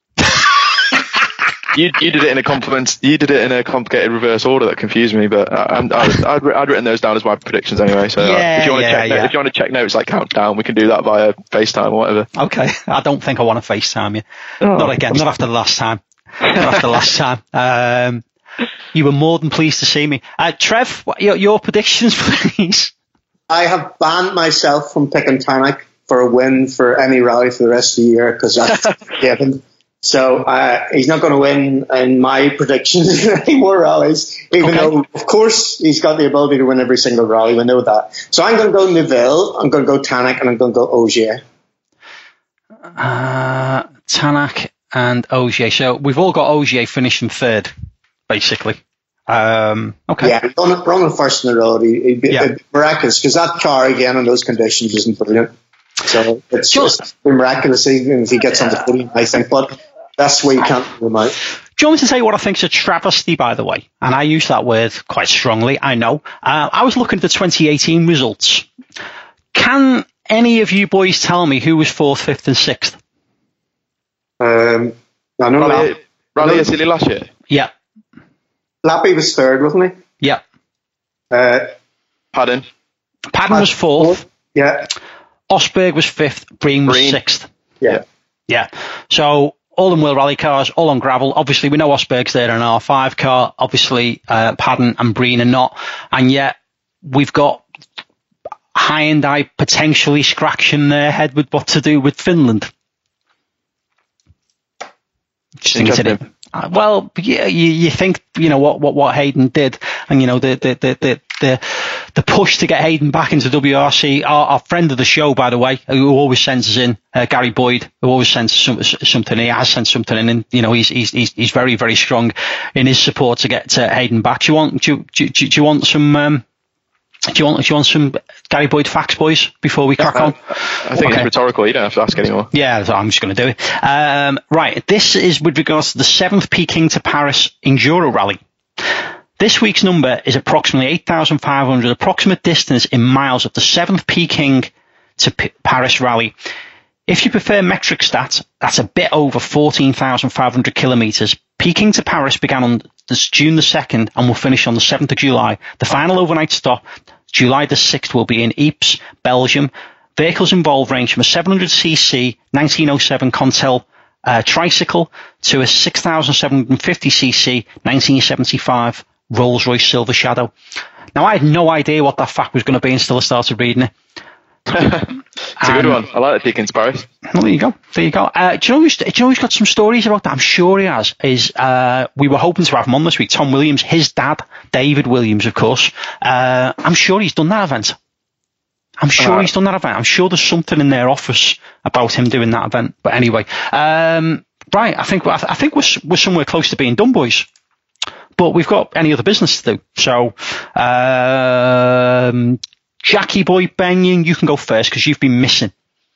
You you did it in a compliment. You did it in a complicated reverse order that confused me. But I, I'd, I'd I'd written those down as my predictions anyway. So yeah, if you want to yeah, check, yeah. if you want to check notes like countdown, we can do that via FaceTime or whatever. Okay. I don't think I want to FaceTime you. Oh, not again. Not after the last time. Not after the last time. Um, you were more than pleased to see me. Uh, Trev, what, your, your predictions, please. I have banned myself from picking Tanak for a win for any rally for the rest of the year because that's given. So uh, he's not going to win in my predictions in any more rallies, even okay. though, of course, he's got the ability to win every single rally. We know that. So I'm going to go Neuville, I'm going to go Tanak, and I'm going to go Ogier. Uh, Tanak and Ogier. So we've all got Ogier finishing third, basically. Um, okay. Yeah, running, running first in the road. It'd be, yeah. it'd be miraculous because that car, again, in those conditions isn't brilliant. So it's just, just miraculous even if he gets on the podium, I think. But that's where you can't rule him out. Do you want me to say what I think is a travesty, by the way? And I use that word quite strongly, I know. Uh, I was looking at the twenty eighteen results. Can any of you boys tell me who was fourth, fifth and sixth? Um, I know Rally, that. Rally Italy last year? Yeah. Lappy was third, wasn't he? Yeah. Uh, Padden? Padden was fourth. Yeah. Osberg was fifth. Breen was Breen. sixth. Yeah. Yeah. So all in World Rally cars, all on gravel. Obviously, we know Osberg's there in an R five car. Obviously, uh, Padden and Breen are not. And yet, we've got Hyundai potentially scratching their head with what to do with Finland. Interesting. Uh, well, yeah, you, you think, you know, what, what, what Hayden did, and, you know, the, the, the, the, the, the push to get Hayden back into W R C. Our, our friend of the show, by the way, who always sends us in, uh, Gary Boyd, who always sends some, something, he has sent something in, and, you know, he's, he's, he's, he's very, very strong in his support to get uh, Hayden back. Do you want, do, do, do, do you want some, um, do you want, do you want some Gary Boyd facts, boys, before we crack yeah, on? I think okay. It's rhetorical. You don't have to ask anymore. Yeah, so I'm just going to do it. Um, right, this is with regards to the seventh Peking to Paris Enduro Rally. This week's number is approximately eight thousand five hundred, approximate distance in miles of the seventh Peking to P- Paris Rally. If you prefer metric stats, that's a bit over fourteen thousand five hundred kilometres. Peking to Paris began on June the second and will finish on the seventh of July. The final overnight stop, July the sixth, will be in Ypres, Belgium. Vehicles involved range from a seven hundred c c nineteen oh seven Contel uh, tricycle to a six thousand seven hundred fifty c c nineteen seventy-five Rolls-Royce Silver Shadow. Now, I had no idea what that fact was going to be until I started reading it. It's a good one. I like the Deacon's Paris. Well, there you go. There you go. Uh, do you know who's, do you know who's got some stories about that? I'm sure he has. Is uh, we were hoping to have him on this week. Tom Williams, his dad, David Williams, of course. Uh, I'm sure he's done that event. I'm sure uh, he's done that event. I'm sure there's something in their office about him doing that event. But anyway, um, right. I think I think we're we're somewhere close to being done, boys. But we've got any other business to do. So, um, Jackie Boy Benyon, you can go first because you've been missing.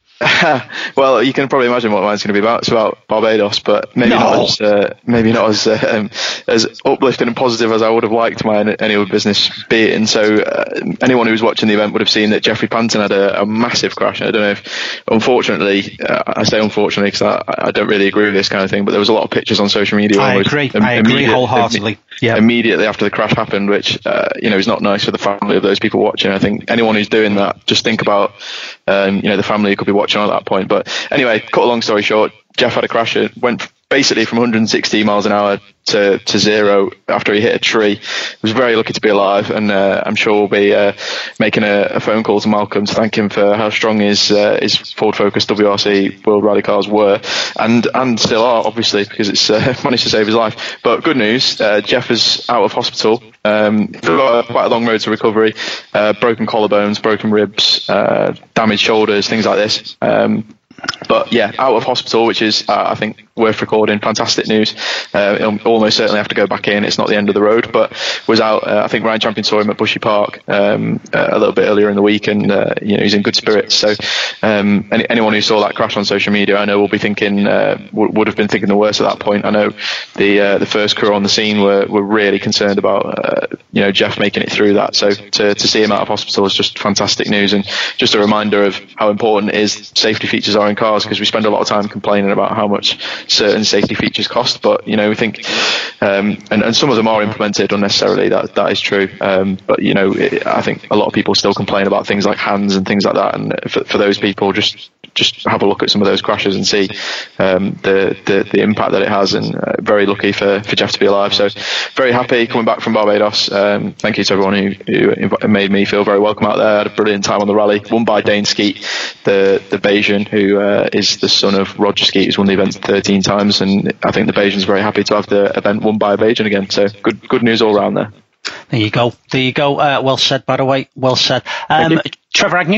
Well, you can probably imagine what mine's going to be about. It's about Barbados, but maybe no. not as uh, maybe not as uh, um, as uplifting and positive as I would have liked my any other business being. So, uh, anyone who was watching the event would have seen that Jeffrey Panton had a, a massive crash. I don't know if, unfortunately, uh, I say unfortunately because I, I don't really agree with this kind of thing. But there was a lot of pictures on social media. I agree. Im- I agree wholeheartedly. Yeah. Immediately after the crash happened, which uh, you know is not nice for the family of those people watching. I think anyone who's doing that, just think about um, you know the family who could be watching at that point. But anyway, cut a long story short, Jeff had a crash. It went basically from one hundred sixty miles an hour to, to zero after he hit a tree. He was very lucky to be alive, and uh, I'm sure we'll be uh, making a, a phone call to Malcolm to thank him for how strong his uh, his Ford Focus W R C World Rally cars were, and and still are, obviously, because it's uh, managed to save his life. But good news, uh, Jeff is out of hospital. Um, got quite a long road to recovery, uh, broken collarbones, broken ribs, uh, damaged shoulders, things like this. Um, But yeah, out of hospital, which is, uh, I think, worth recording. Fantastic news. Uh, he'll almost certainly have to go back in. It's not the end of the road, but was out. Uh, I think Ryan Champion saw him at Bushy Park um, uh, a little bit earlier in the week, and uh, you know he's in good spirits. So um, any, anyone who saw that crash on social media, I know will be thinking, uh, w- would have been thinking the worst at that point. I know the uh, the first crew on the scene were, were really concerned about uh, you know Jeff making it through that. So to to see him out of hospital is just fantastic news, and just a reminder of how important it is safety features are in cars, because we spend a lot of time complaining about how much certain safety features cost, but you know we think um, and, and some of them are implemented unnecessarily, that that is true, um, but you know it, I think a lot of people still complain about things like hands and things like that, and for, for those people, just just have a look at some of those crashes and see um, the, the the impact that it has, and uh, very lucky for, for Jeff to be alive. So very happy coming back from Barbados. Um, thank you to everyone who, who made me feel very welcome out there. I had a brilliant time on the rally, won by Dane Skeet, the the Bayesian, who uh, is the son of Roger Skeet, who's won the event thirteen times, and I think the Bayesian's very happy to have the event won by a Bayesian again. So good good news all round there. There you go. There you go. Uh, well said, by the way. Well said. Um, Trevor Agnew?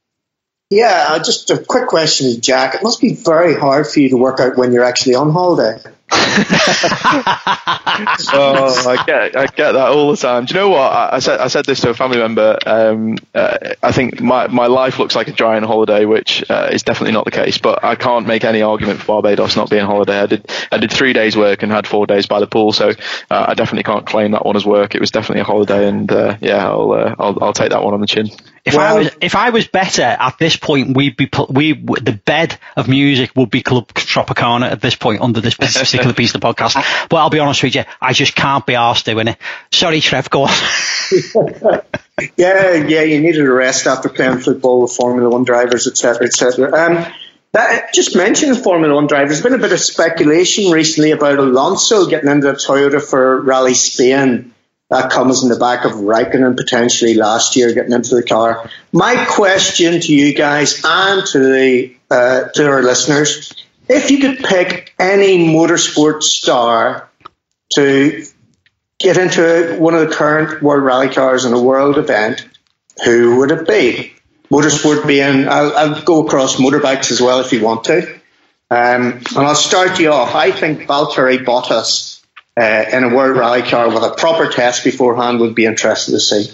Yeah, uh, just a quick question, Jack. It must be very hard for you to work out when you're actually on holiday. oh, I get, I get that all the time. Do you know what? I, I said, I said this to a family member. Um, uh, I think my, my life looks like a giant holiday, which uh, is definitely not the case. But I can't make any argument for Barbados not being a holiday. I did, I did three days work and had four days by the pool, so uh, I definitely can't claim that one as work. It was definitely a holiday, and uh, yeah, I'll, uh, I'll, I'll take that one on the chin. If well, I was, if I was better at this point, we'd be, we, the bed of music would be Club Tropicana at this point under this particular piece of the podcast. But I'll be honest with you, I just can't be arsed doing it. Sorry, Trev, go on. yeah, yeah, you needed a rest after playing football with Formula One drivers, et cetera, et cetera. Um, that, just mentioning Formula One drivers, there's been a bit of speculation recently about Alonso getting into Toyota for Rally Spain. That comes in the back of Raikkonen potentially last year getting into the car. My question to you guys and to the uh, to our listeners, if you could pick any motorsport star to get into one of the current World Rally cars in a world event, who would it be? Motorsport being, I'll, I'll go across motorbikes as well if you want to. Um, and I'll start you off. I think Valtteri Bottas Uh, in a World Rally car with a proper test beforehand would be interested to see.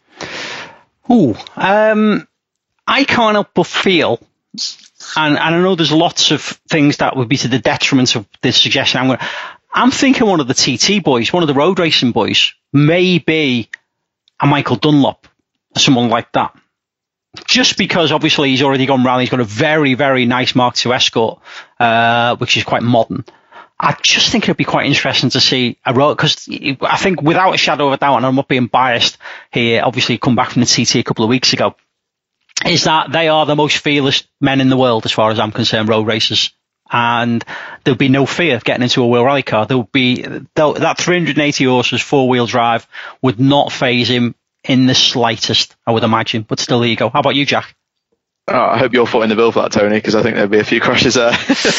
Ooh, um, I can't help but feel, and, and I know there's lots of things that would be to the detriment of this suggestion. I'm going. I'm thinking one of the T T boys, one of the road racing boys, maybe a Michael Dunlop, someone like that. Just because obviously he's already gone rally, he's got a very, very nice Mark two Escort, uh, which is quite modern. I just think it'd be quite interesting to see a road, because I think without a shadow of a doubt, and I'm not being biased here, obviously come back from the T T a couple of weeks ago, is that they are the most fearless men in the world as far as I'm concerned, road racers. And there'll be no fear of getting into a World Rally car. There'll be, that three hundred eighty horses four-wheel drive would not faze him in the slightest, I would imagine. But still, there you go. How about you, Jack? Oh, I hope you're footing the bill for that, Tony, because I think there'd be a few crashes there.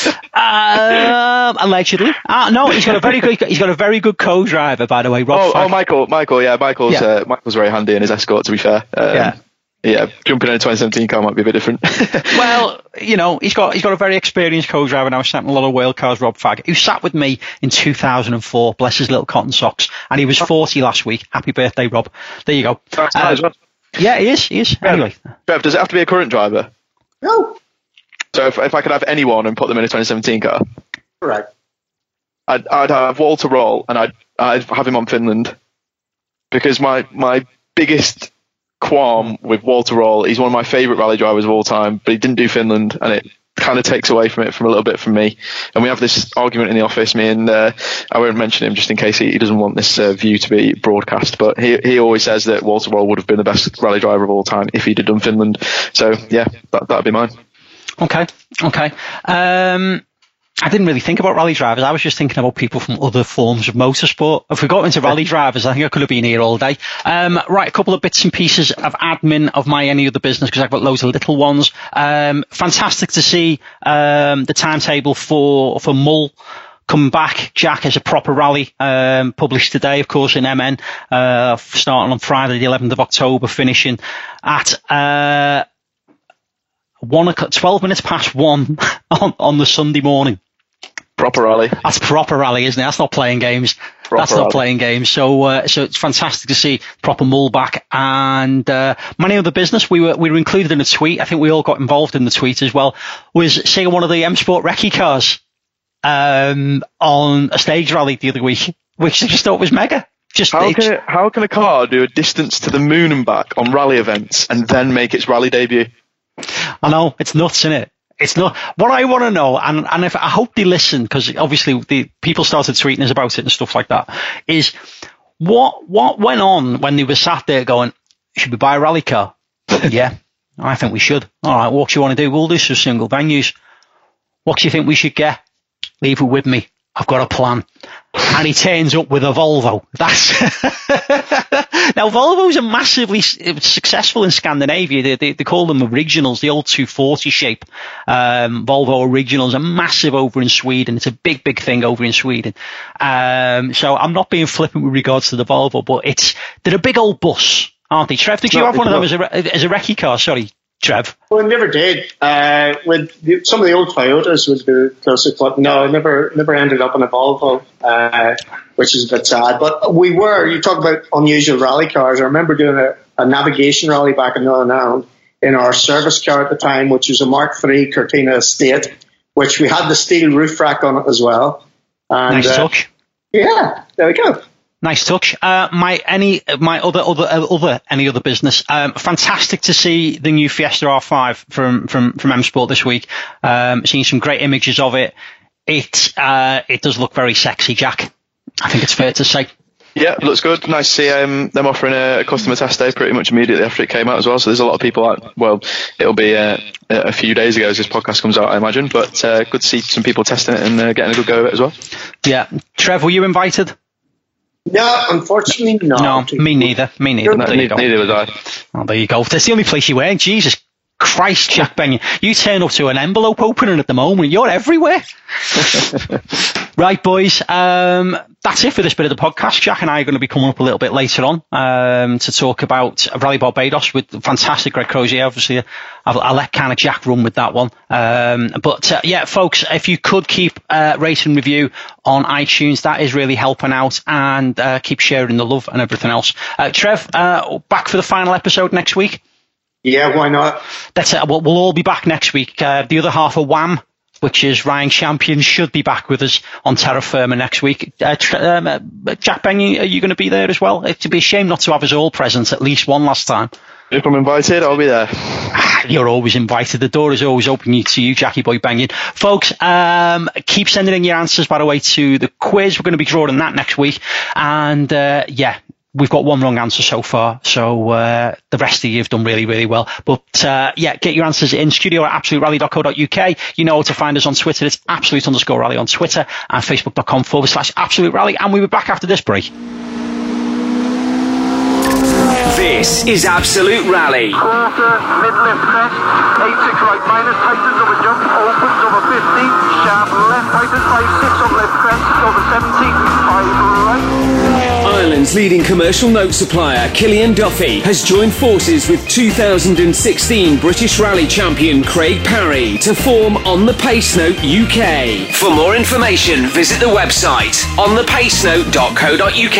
um, allegedly, uh, no, he's got a very good. He's got a very good co-driver, by the way. Rob oh, Fag. oh, Michael, Michael, yeah, Michael's Yeah. Uh, Michael's very handy in his Escort. To be fair, um, Yeah. yeah, jumping in a twenty seventeen car might be a bit different. Well, you know, he's got he's got a very experienced co-driver now. Sat in a lot of whale cars, Rob Fag, who sat with me in two thousand four. Bless his little cotton socks, and he was forty last week. Happy birthday, Rob! There you go. That's Uh, nice, right? yeah, he is. He is. Yeah. Anyway, Trev, does it have to be a current driver? No, So if, if I could have anyone and put them in a twenty seventeen car, correct. I'd, I'd have Walter Roll and I'd, I'd have him on Finland, because my, my biggest qualm with Walter Roll, he's one of my favourite rally drivers of all time, but he didn't do Finland, and it kind of takes away from it from a little bit from me. And we have this argument in the office, me and uh, I won't mention him just in case he, he doesn't want this uh, view to be broadcast, but he he always says that Walter Roll would have been the best rally driver of all time if he'd have done Finland. So yeah, that that'd be mine. okay, okay. Um, I didn't really think about rally drivers. I was just thinking about people from other forms of motorsport. If we got into rally drivers, I think I could have been here all day. Um, right, a couple of bits and pieces of admin of my any other business, because I've got loads of little ones. Um, fantastic to see um, the timetable for for Mull come back. Jack as a proper rally, um, published today, of course, in M N, uh, starting on Friday, the eleventh of October, finishing at uh, one o'clock, twelve minutes past one on, on the Sunday morning. Proper rally. That's proper rally, isn't it? That's not playing games. Proper That's not rally. playing games. So, uh, so it's fantastic to see proper Mull back. And uh, many other business, we were we were included in a tweet. I think we all got involved in the tweet as well. Was seeing one of the M Sport recce cars um, on a stage rally the other week, which I just thought was mega. Just How it- can it, how can a car do a distance to the moon and back on rally events and then make its rally debut? I know, it's nuts, isn't it? It's not what I want to know, and and if I hope they listen, because obviously the people started tweeting us about it and stuff like that. Is what what went on when they were sat there going, should we buy a rally car? Yeah, I think we should. All right, what do you want to do? We'll do some single venues. What do you think we should get? Leave it with me. I've got a plan. And he turns up with a Volvo. That's now Volvos are massively successful in Scandinavia. They, they, they call them originals, the old two forty shape. Um, Volvo originals are massive over in Sweden. It's a big, big thing over in Sweden. Um, so I'm not being flippant with regards to the Volvo, but it's they're a big old bus, aren't they? Trev, did you No, have one of them it's as a as a recce car? Sorry, Trev. Well, I never did. Uh, with the, some of the old Toyotas would be closest, but no, I never, never ended up in a Volvo, uh, which is a bit sad. But we were. You talk about unusual rally cars. I remember doing a, a navigation rally back in Northern Ireland in our service car at the time, which was a Mark three Cortina Estate, which we had the steel roof rack on it as well. And, Nice uh, touch. Yeah, there we go. Nice touch. Uh, my any my other other uh, other any other business. Um, fantastic to see the new Fiesta R five from from from M Sport this week. Um, seeing some great images of it. It uh, it does look very sexy, Jack. I think it's fair to say. Yeah, looks good. Nice to see um, them offering a customer test day pretty much immediately after it came out as well. So there's a lot of people out. Well, it'll be uh, a few days ago as this podcast comes out, I imagine. But uh, good to see some people testing it and uh, getting a good go of it as well. Yeah, Trev, were you invited? No, unfortunately, no. No, me neither. Me neither. No, There you go. neither was I. Oh, there you go. That's the only place you went. Jesus Christ, Jack Benyon. You turn up to an envelope opening at the moment. You're everywhere. Right, boys. Um, that's it for this bit of the podcast. Jack and I are going to be coming up a little bit later on um, to talk about Rally Barbados with the fantastic Greg Crozier. Obviously, I'll, I'll let kind of Jack run with that one. Um, but uh, yeah, folks, if you could keep uh, rate and review on iTunes, that is really helping out, and uh, keep sharing the love and everything else. Uh, Trev, uh, back for the final episode next week. Yeah, why not? That's it. We'll, we'll all be back next week. Uh, the other half of Wham, which is Ryan Champion, should be back with us on Terra Firma next week. Uh, tr- um, uh, Jack Benyon, are you going to be there as well? It'd be a shame not to have us all present at least one last time. If I'm invited, I'll be there. You're always invited. The door is always open to you, Jackie Boy Benyon. Folks, um, keep sending in your answers, by the way, to the quiz. We're going to be drawing that next week. And, uh, yeah. We've got one wrong answer so far, so uh, the rest of you have done really, really well. But uh, yeah, get your answers in studio at absolute rally dot co dot uk. You know how to find us on Twitter. It's absolute underscore rally on Twitter, and facebook.com forward slash absolute rally. And we'll be back after this break. This is Absolute Rally. Quarter, mid-left crest, eight six right minus, tightens over jump, opens over fifty, sharp left, tightens five six on left crest, over seventy, five right. Ireland's leading commercial note supplier, Killian Duffy, has joined forces with two thousand sixteen British Rally champion Craig Parry to form On The Pace Note U K. For more information, visit the website on the pace note dot co dot uk.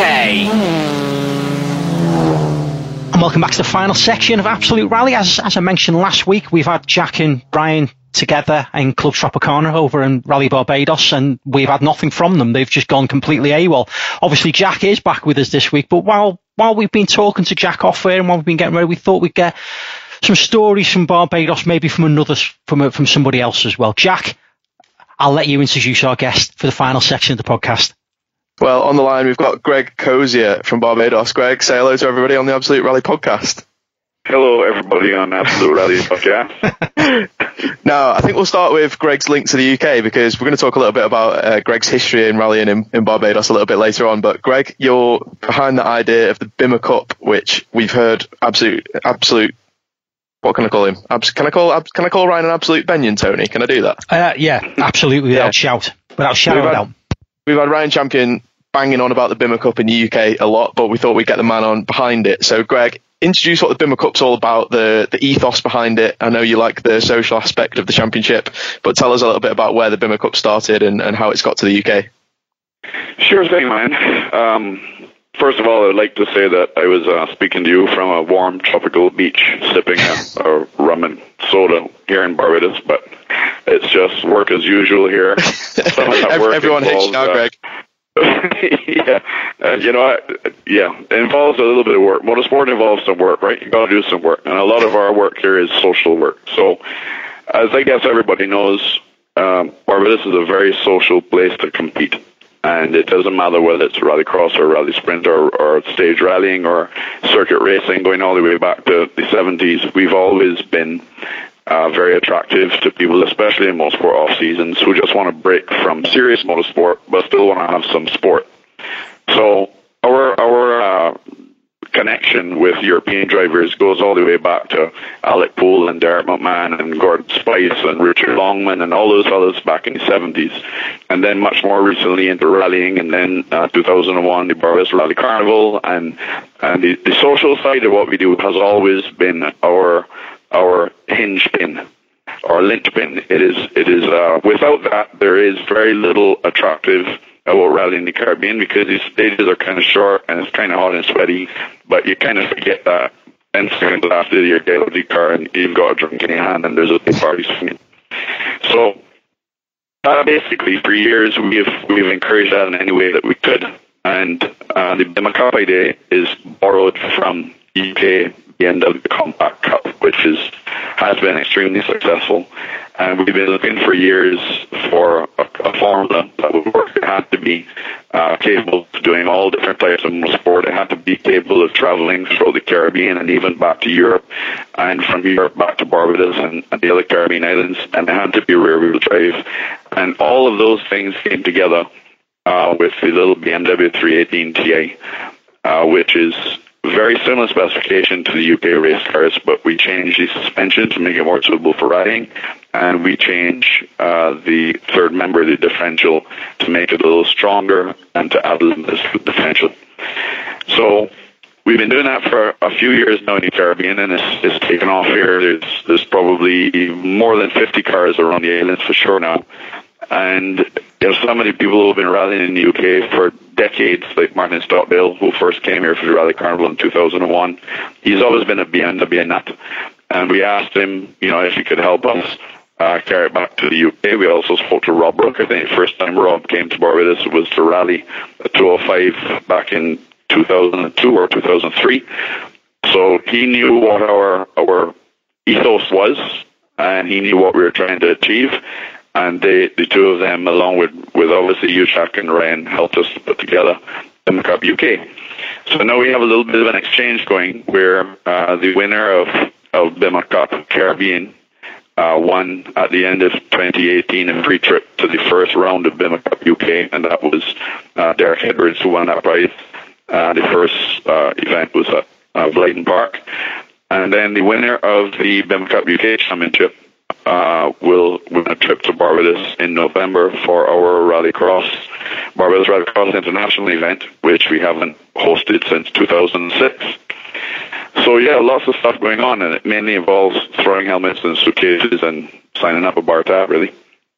And welcome back to the final section of Absolute Rally. As, as I mentioned last week, we've had Jack and Brian together in Club Tropicana over in Rally Barbados, and we've had nothing from them. They've just gone completely AWOL. Obviously, Jack is back with us this week, but while while we've been talking to Jack off air and while we've been getting ready, we thought we'd get some stories from Barbados, maybe from another from from somebody else as well. Jack, I'll let you introduce our guest for the final section of the podcast. Well, on the line, we've got Greg Cozier from Barbados. Greg, say hello to everybody on the Absolute Rally podcast. Hello, everybody on Absolute Rally podcast. Now, I think we'll start with Greg's link to the U K, because we're going to talk a little bit about uh, Greg's history in rallying in, in Barbados a little bit later on. But Greg, you're behind the idea of the B I M A Cup, which we've heard absolute, absolute. What can I call him? Abs- can I call Can I call Ryan an absolute Benyon, Tony? Can I do that? Uh, yeah, absolutely, without yeah. shout, without shout we've out. Had, we've had Ryan Champion banging on about the B I M A Cup in the U K a lot, but we thought we'd get the man on behind it. So, Greg, introduce what the B I M A Cup's all about, the the ethos behind it. I know you like the social aspect of the championship, but tell us a little bit about where the B I M A Cup started and, and how it's got to the U K. Sure thing, man. Um, first of all, I'd like to say that I was uh, speaking to you from a warm tropical beach, sipping a, a rum and soda here in Barbados, but it's just work as usual here. Everyone hates you now, uh, Greg. yeah, uh, you know, I, yeah, it involves a little bit of work. Motorsport involves some work, right? You got to do some work, and a lot of our work here is social work. So, as I guess everybody knows, um, Barbados is a very social place to compete, and it doesn't matter whether it's rallycross or rally sprint or, or stage rallying or circuit racing, going all the way back to the seventies. We've always been Uh, very attractive to people, especially in motorsport off seasons, who just want to break from serious motorsport but still want to have some sport. So our our uh, connection with European drivers goes all the way back to Alec Poole and Derek McMahon and Gordon Spice and Richard Longman and all those fellas back in the seventies, and then much more recently into rallying, and then uh, two thousand one the Barbados Rally Carnival, and and the, the social side of what we do has always been our our hinge pin or linchpin. It is, it is, uh, without that, there is very little attractive about rallying the Caribbean, because these stages are kind of short and it's kind of hot and sweaty, but you kind of forget that ten seconds after you get out of the car and you've got a drink in your hand and there's a big party swinging. So, uh, basically, for years, we've, we've encouraged that in any way that we could. And uh, the B I M A Cup idea is borrowed from U K B M W Compact Cup, which is has been extremely successful, and we've been looking for years for a, a formula that would work. It had to be uh, capable of doing all different types of sport. It had to be capable of traveling through the Caribbean and even back to Europe, and from Europe back to Barbados and, and the other Caribbean islands, and it had to be rear-wheel drive. And all of those things came together uh, with the little B M W three eighteen T A, uh, which is very similar specification to the U K race cars, but we changed the suspension to make it more suitable for riding, and we changed uh, the third member, the differential, to make it a little stronger and to add a little differential. So we've been doing that for a few years now in the Caribbean, and it's, it's taken off here. There's, there's probably more than fifty cars around the islands for sure now. And there's so many people who have been rallying in the U K for decades, like Martin Stockdale, who first came here for the Rally Carnival in two thousand one. He's always been a B M W nut. And we asked him, you know, if he could help us uh, carry it back to the U K. We also spoke to Rob Brooke. I think the first time Rob came to Barbados was to rally at two oh five back in two thousand two or two thousand three. So he knew what our, our ethos was, and he knew what we were trying to achieve. And they, the two of them, along with, with obviously you, Jack, and Ryan, helped us put together B I M A Cup U K. So now we have a little bit of an exchange going where uh, the winner of, of B I M A Cup Caribbean uh, won at the end of twenty eighteen a free trip to the first round of B I M A Cup U K, and that was uh, Derek Edwards who won that prize. Uh, the first uh, event was at uh, Blyton Park. And then the winner of the B I M Cup U K Championship uh, will win a trip to Barbados in November for our Rallycross, Barbados Rallycross International event, which we haven't hosted since two thousand six. So yeah, lots of stuff going on, and it mainly involves throwing helmets and suitcases and signing up a bar tab, really.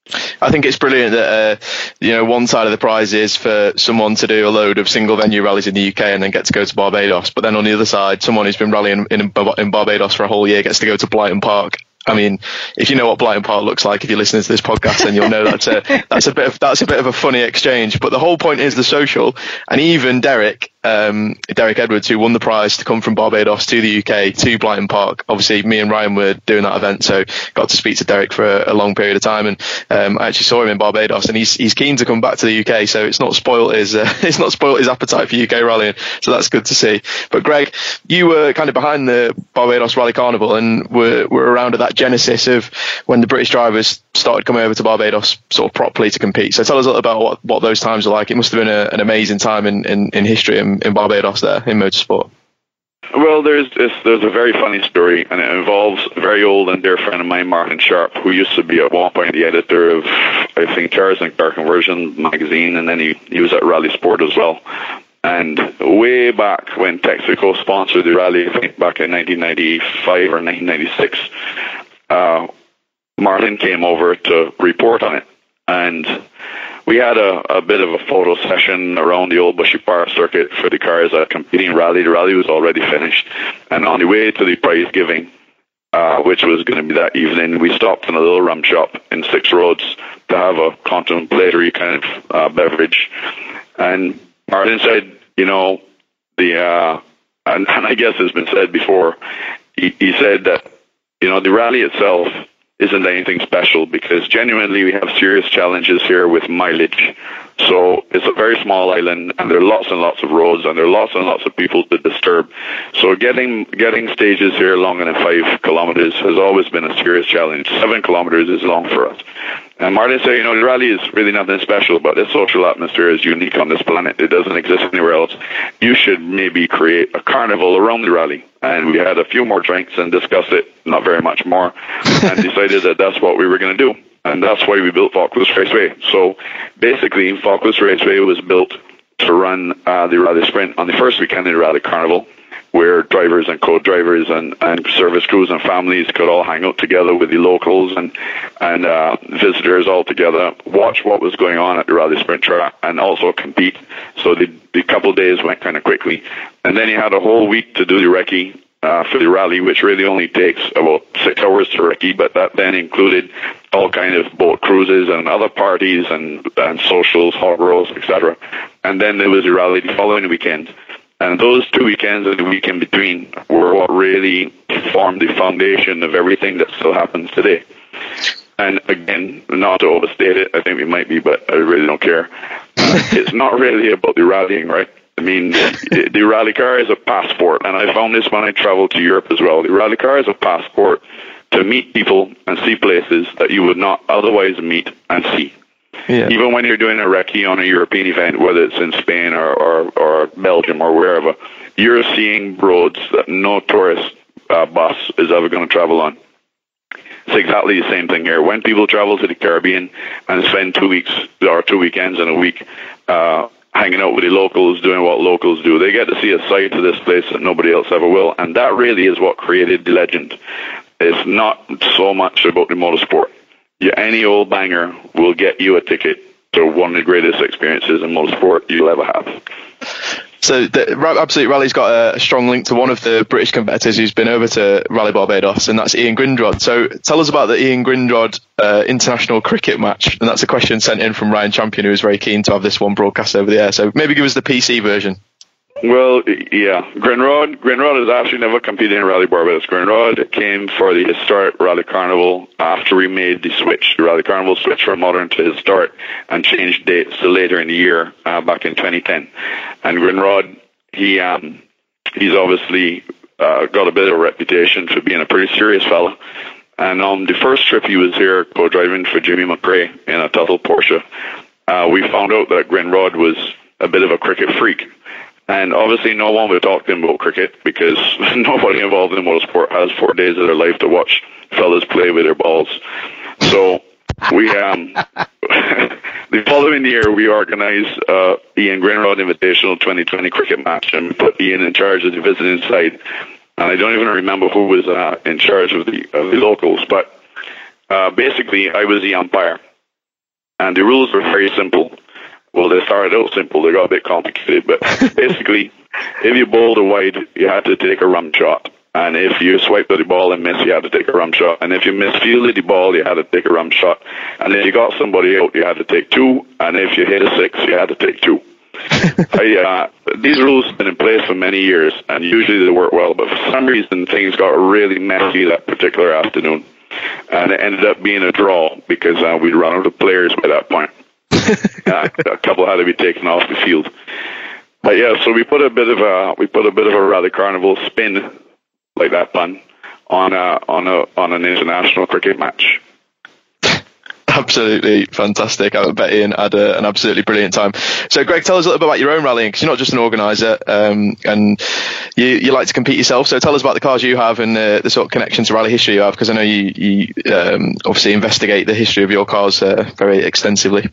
I think it's brilliant that uh, you know one side of the prize is for someone to do a load of single venue rallies in the U K and then get to go to Barbados, but then on the other side, someone who's been rallying in, in Barbados for a whole year gets to go to Blyton Park. I mean, if you know what Blyton Park looks like, if you're listening to this podcast, then you'll know that's a that's a bit of that's a bit of a funny exchange. But the whole point is the social, and even Derek, um, Derek Edwards, who won the prize to come from Barbados to the U K to Blyton Park. Obviously, me and Ryan were doing that event, so got to speak to Derek for a, a long period of time, and um, I actually saw him in Barbados, and he's he's keen to come back to the U K. So it's not spoilt his uh, it's not spoilt his appetite for U K rallying. So that's good to see. But Greg, you were kind of behind the Barbados Rally Carnival, and were were around at that genesis of when the British drivers started coming over to Barbados sort of properly to compete. So tell us a little about what, what those times were like. It must have been a, an amazing time in, in, in history in, in Barbados there in motorsport. Well, there's this, there's a very funny story, and it involves a very old and dear friend of mine, Martin Sharp, who used to be at one point the editor of, I think, Cars and Car Conversion magazine, and then he, he was at Rally Sport as well. And way back when Texaco sponsored the rally, I think back in nineteen ninety-five or nineteen ninety-six, uh, Martin came over to report on it. And we had a, a bit of a photo session around the old Bushy Park circuit for the cars at competing rally. The rally was already finished. And on the way to the prize giving, uh, which was going to be that evening, we stopped in a little rum shop in Six Roads to have a contemplatory kind of uh, beverage. And Martin said, you know, the uh, and, and I guess it's been said before, he, he said that, you know, the rally itself isn't anything special because genuinely we have serious challenges here with mileage. So it's a very small island, and there are lots and lots of roads, and there are lots and lots of people to disturb. So getting getting stages here longer than five kilometers has always been a serious challenge. Seven kilometers is long for us. And Martin said, you know, the rally is really nothing special, but this social atmosphere is unique on this planet. It doesn't exist anywhere else. You should maybe create a carnival around the rally. And we had a few more drinks and discussed it, not very much more, and decided that that's what we were going to do. And that's why we built Falklands Raceway. So basically, Falklands Raceway was built to run uh, the Rally Sprint on the first weekend of the Rally Carnival, where drivers and co-drivers and, and service crews and families could all hang out together with the locals and and uh, visitors all together, watch what was going on at the Rally Sprint track, and also compete. So the, the couple of days went kind of quickly. And then you had a whole week to do the recce uh, for the rally, which really only takes about six hours to recce, but that then included all kind of boat cruises and other parties and, and socials, hot rolls, et cetera. And then there was the rally the following weekend. And those two weekends and the week in between were what really formed the foundation of everything that still happens today. And again, not to overstate it, I think we might be, but I really don't care. It's not really about the rallying, right? I mean, the rally car is a passport, and I found this when I traveled to Europe as well. The rally car is a passport to meet people and see places that you would not otherwise meet and see. Yeah. Even when you're doing a recce on a European event, whether it's in Spain or, or, or Belgium or wherever, you're seeing roads that no tourist uh, bus is ever going to travel on. It's exactly the same thing here. When people travel to the Caribbean and spend two weeks or two weekends and a week uh, hanging out with the locals, doing what locals do, they get to see a side to this place that nobody else ever will. And that really is what created the legend. It's not so much about the motorsport. Yeah, any old banger will get you a ticket to one of the greatest experiences in motorsport you'll ever have. So the Absolute Rally's got a strong link to one of the British competitors who's been over to Rally Barbados, and that's Ian Grindrod. So tell us about the Ian Grindrod uh, international cricket match, and that's a question sent in from Ryan Champion, who was very keen to have this one broadcast over the air. So maybe give us the P C version. Well, yeah, Grindrod, Grindrod has actually never competed in Rally Barbados. Grindrod came for the historic Rally Carnival after we made the switch. The Rally Carnival switched from modern to historic and changed dates to later in the year, uh, back in twenty ten. And Grindrod, he um, he's obviously uh, got a bit of a reputation for being a pretty serious fella. And on um, the first trip he was here co-driving for Jimmy McRae in a Tuttle Porsche, uh, we found out that Grindrod was a bit of a cricket freak. And obviously no one would talk to him about cricket because nobody involved in motorsport has four days of their life to watch fellas play with their balls. So we, um, the following year we organised uh, Ian Greenrod Invitational twenty twenty cricket match and put Ian in charge of the visiting side. And I don't even remember who was uh, in charge of the, of the locals, but uh, basically I was the umpire. And the rules were very simple. Well, they started out simple. They got a bit complicated. But basically, if you bowled a wide, you had to take a rum shot. And if you swiped at the ball and missed, you had to take a rum shot. And if you misfielded the ball, you had to take a rum shot. And if you got somebody out, you had to take two. And if you hit a six, you had to take two. I, uh, these rules have been in place for many years, and usually they work well. But for some reason, things got really messy that particular afternoon. And it ended up being a draw because uh, we'd run out of players by that point. uh, a couple had to be taken off the field. But yeah, so we put a bit of a we put a bit of a Rally Carnival spin, like that pun, on a, on a on an international cricket match. Absolutely fantastic. I bet Ian had a, an absolutely brilliant time. So, Greg, tell us a little bit about your own rallying, because you're not just an organiser, um, and you, you like to compete yourself. So tell us about the cars you have and uh, the sort of connection to rally history you have, because I know you, you um, obviously investigate the history of your cars uh, very extensively.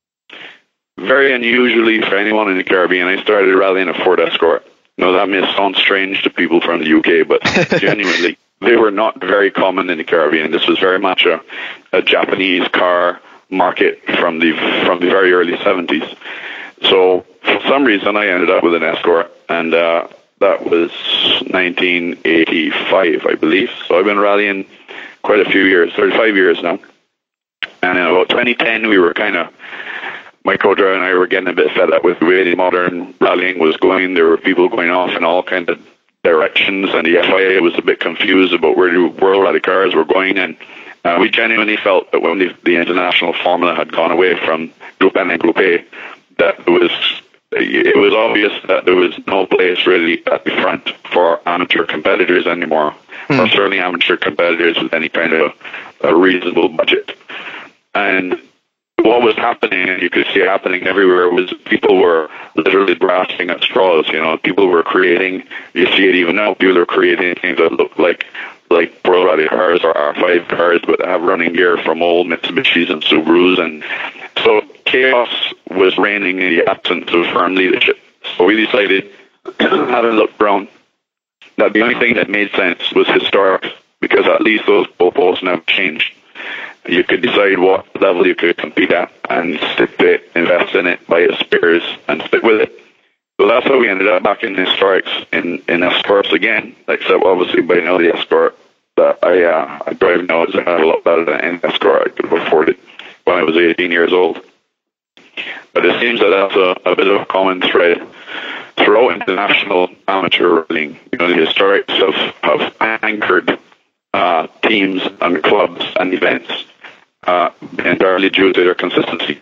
Very unusually for anyone in the Caribbean, I started rallying a Ford Escort. Now, that may sound strange to people from the U K, but genuinely, they were not very common in the Caribbean. This was very much a, a Japanese car market from the from the very early seventies. So for some reason, I ended up with an Escort, and uh, that was nineteen eighty-five, I believe. So I've been rallying quite a few years, thirty-five years now. And in about twenty ten, we were kind of, my co-driver and I were getting a bit fed up with the way the modern rallying was going. There were people going off in all kinds of directions, and the F I A was a bit confused about where the World Rally cars were going, and uh, we genuinely felt that when the, the international formula had gone away from Group N and Group A, that it was it was obvious that there was no place really at the front for amateur competitors anymore, mm. or certainly amateur competitors with any kind of a reasonable budget. And what was happening, and you could see it happening everywhere, was people were literally grasping at straws. You know, people were creating, you see it even now, people are creating things that look like like Pro Rally cars or R five cars, but have running gear from old Mitsubishis and Subarus. And so chaos was reigning in the absence of firm leadership. So we decided, having looked around, that the only thing that made sense was historic, because at least those goalposts now changed. You could decide what level you could compete at and stick to it, invest in it, buy your spares, and stick with it. So that's how we ended up back in historics, in, in Escorts again, except obviously by now the Escort that I, uh, I drive now is a hell of a lot better than any Escort I could have afforded when I was eighteen years old. But it seems that that's a, a bit of a common thread throughout international amateur rallying. You know, the historics have, have anchored uh, teams and clubs and events Uh, entirely due to their consistency.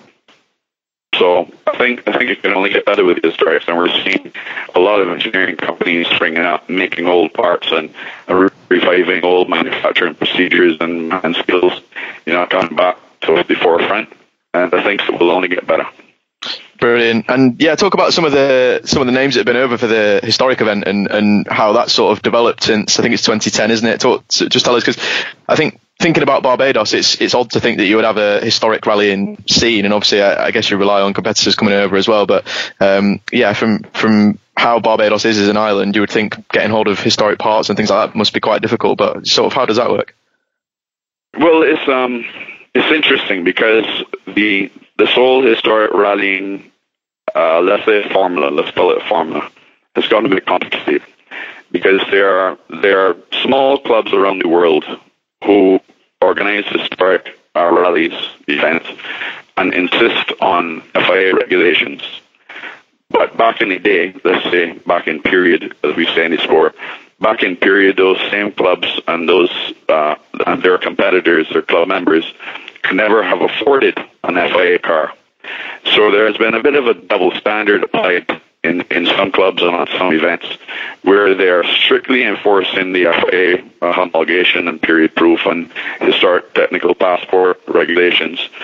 So I think I think it can only get better with historics, and we're seeing a lot of engineering companies springing up, making old parts and uh, reviving old manufacturing procedures and, and skills, you know, coming back to the forefront. And I think it will only get better. Brilliant. And yeah, talk about some of the some of the names that have been over for the historic event and, and how that sort of developed since, I think it's twenty ten, isn't it? Talk, just tell us, because I think thinking about Barbados, it's it's odd to think that you would have a historic rallying scene, and obviously I, I guess you rely on competitors coming over as well. But um, yeah, from from how Barbados is as an island, you would think getting hold of historic parts and things like that must be quite difficult. But sort of how does that work? Well, it's um it's interesting because the this whole historic rallying, uh, let's say formula, let's call it a formula, has gotten a bit complicated because there are there are small clubs around the world who organize historic uh, rallies, events, and insist on F I A regulations. But back in the day, let's say back in period, as we say in the sport, back in period, those same clubs and those uh, and their competitors, their club members, could never have afforded an F I A car. So there has been a bit of a double standard applied in, in some clubs and on some events, where they are strictly enforcing the F I A uh, homologation and period proof and historic technical passport regulations.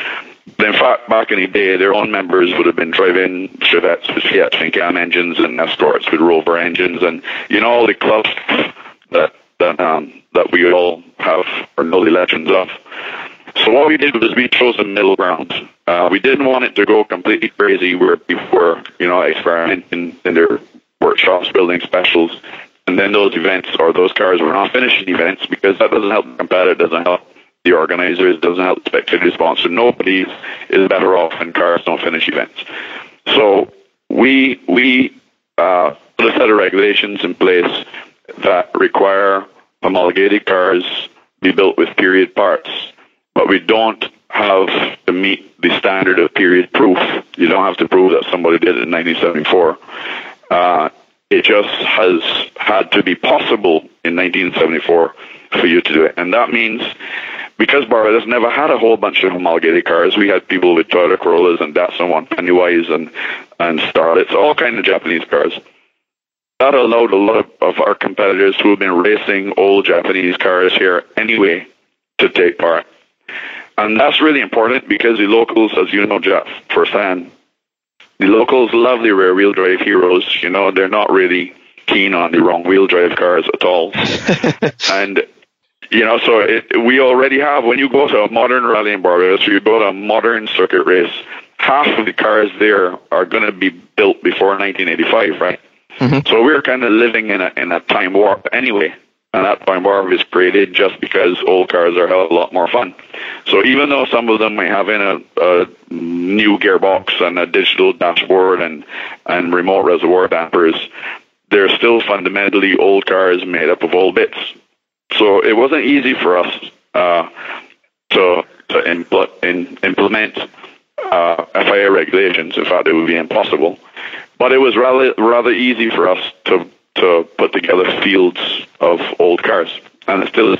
But in fact, back in the day, their own members would have been driving Chevettes with Fiat Twin-Cam engines and Escorts with Rover engines, and you know all the clubs that that um, that we all have or know the legends of. So what we did was we chose a middle ground. Uh, we didn't want it to go completely crazy where people were, you know, experimenting in their workshops, building specials, and then those events or those cars were not finishing events, because that doesn't help the competitor, doesn't help the organizers, doesn't help the spectator sponsor. Nobody is better off when cars don't finish events. So we we uh, put a set of regulations in place that require homologated cars be built with period parts, but we don't have to meet the standard of period proof. You don't have to prove that somebody did it in nineteen seventy-four. Uh, it just has had to be possible in nineteen seventy-four for you to do it. And that means, because Barbados never had a whole bunch of homologated cars, we had people with Toyota Corollas and Datsun one Pennywise and, and Starlets, all kinds of Japanese cars. That allowed a lot of, of our competitors who have been racing old Japanese cars here anyway to take part. And that's really important, because the locals, as you know, Jeff, firsthand, the locals love the rear-wheel drive heroes. You know, they're not really keen on the wrong-wheel drive cars at all. And, you know, so it, we already have, when you go to a modern rally in Barbados, or you go to a modern circuit race, half of the cars there are going to be built before nineteen eighty-five, right? Mm-hmm. So we're kind of living in a in a time warp anyway. And that time warp is created just because old cars are a hell of a lot more fun. So even though some of them may have in a, a new gearbox and a digital dashboard and, and remote reservoir dampers, they're still fundamentally old cars made up of old bits. So it wasn't easy for us uh, to, to impl- in, implement uh, F I A regulations. In fact, it would be impossible. But it was rather, rather easy for us to to put together fields of old cars, and it still is.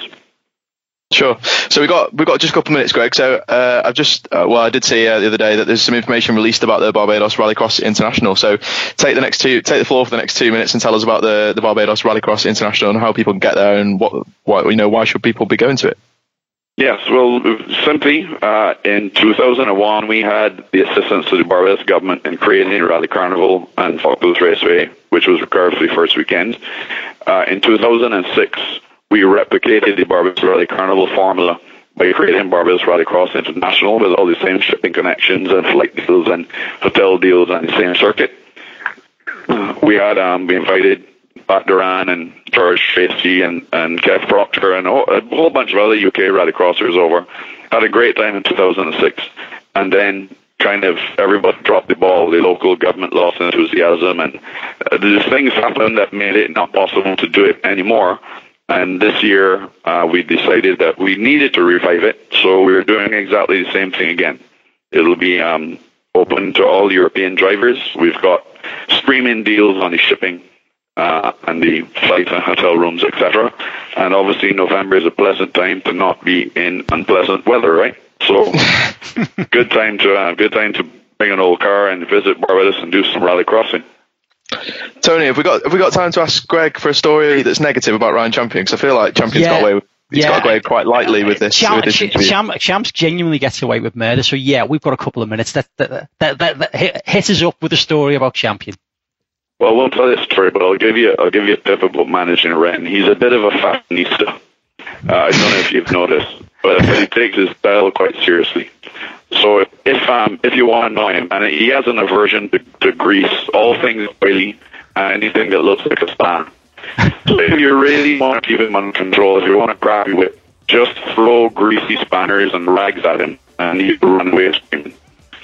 Sure. So we got we've got just a couple of minutes, Greg. So uh, I've just uh, well, I did see uh, the other day that there's some information released about the Barbados Rallycross International. So take the next two, take the floor for the next two minutes and tell us about the, the Barbados Rallycross International and how people can get there and what, what you know, why should people be going to it? Yes, well, simply, uh, in two thousand one, we had the assistance of the Barbados government in creating Rally Carnival and Falklands Raceway, which was required for the first weekend. Uh, in two thousand six, we replicated the Barbados Rally Carnival formula by creating Barbados Rallycross International with all the same shipping connections and flight deals and hotel deals on the same circuit. Uh, we had um, we invited Pat Duran and George Tracy and, and Kev Proctor and a whole, a whole bunch of other U K rallycrossers over. Had a great time in two thousand six, and then kind of everybody dropped the ball. The local government lost enthusiasm, and uh, these things happened that made it not possible to do it anymore. And this year, uh, we decided that we needed to revive it, so we're doing exactly the same thing again. It'll be um, open to all European drivers. We've got streaming deals on the shipping uh, and the flights and hotel rooms, et cetera. And obviously, November is a pleasant time to not be in unpleasant weather, right? So, good time to uh, good time to bring an old car and visit Barbados and do some rally crossing. Tony, have we got have we got time to ask Greg for a story that's negative about Ryan Champion? Because I feel like Champion's yeah. got away with he's yeah. got away quite lightly with this. Champ, with this interview. Champ, Champs genuinely gets away with murder. So yeah, we've got a couple of minutes. That that that, that, that hit, hit us up with a story about Champion. Well, I won't tell you a story, but I'll give you I'll give you a tip about managing Ren. He's a bit of a fashionista. Uh, I don't know if you've noticed, but, but he takes his style quite seriously. So if um if you want to know him, and he has an aversion to, to grease, all things oily, and anything that looks like a span. So if you really want to keep him under control, if you want to grab him with, just throw greasy spanners and rags at him, and he'll run away screaming.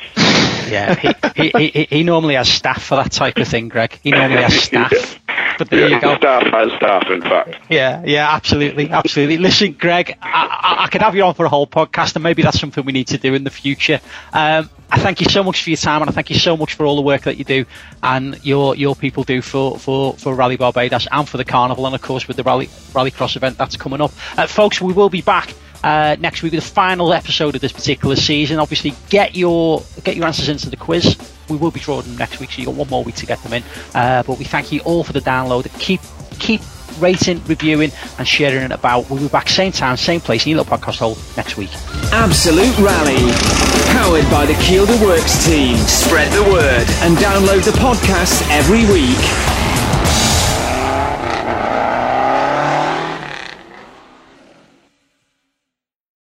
Yeah, he, he, he, he normally has staff for that type of thing, Greg. He normally has staff. Yeah. But there yeah, you go. Staff has staff, in fact. Yeah, yeah, absolutely, absolutely. Listen, Greg, I, I, I could have you on for a whole podcast, and maybe that's something we need to do in the future. Um, I thank you so much for your time, and I thank you so much for all the work that you do and your your people do for, for, for Rally Barbados and for the Carnival, and of course with the Rally Rallycross event that's coming up. Uh, folks, we will be back uh, next week with the final episode of this particular season. Obviously, get your get your answers into the quiz. We will be drawing them next week, so you've got one more week to get them in. Uh, but we thank you all for the download. Keep keep rating, reviewing, and sharing it about. We'll be back same time, same place in your little podcast hole next week. Absolute Rally. Powered by the Kielder Works team. Spread the word and download the podcast every week.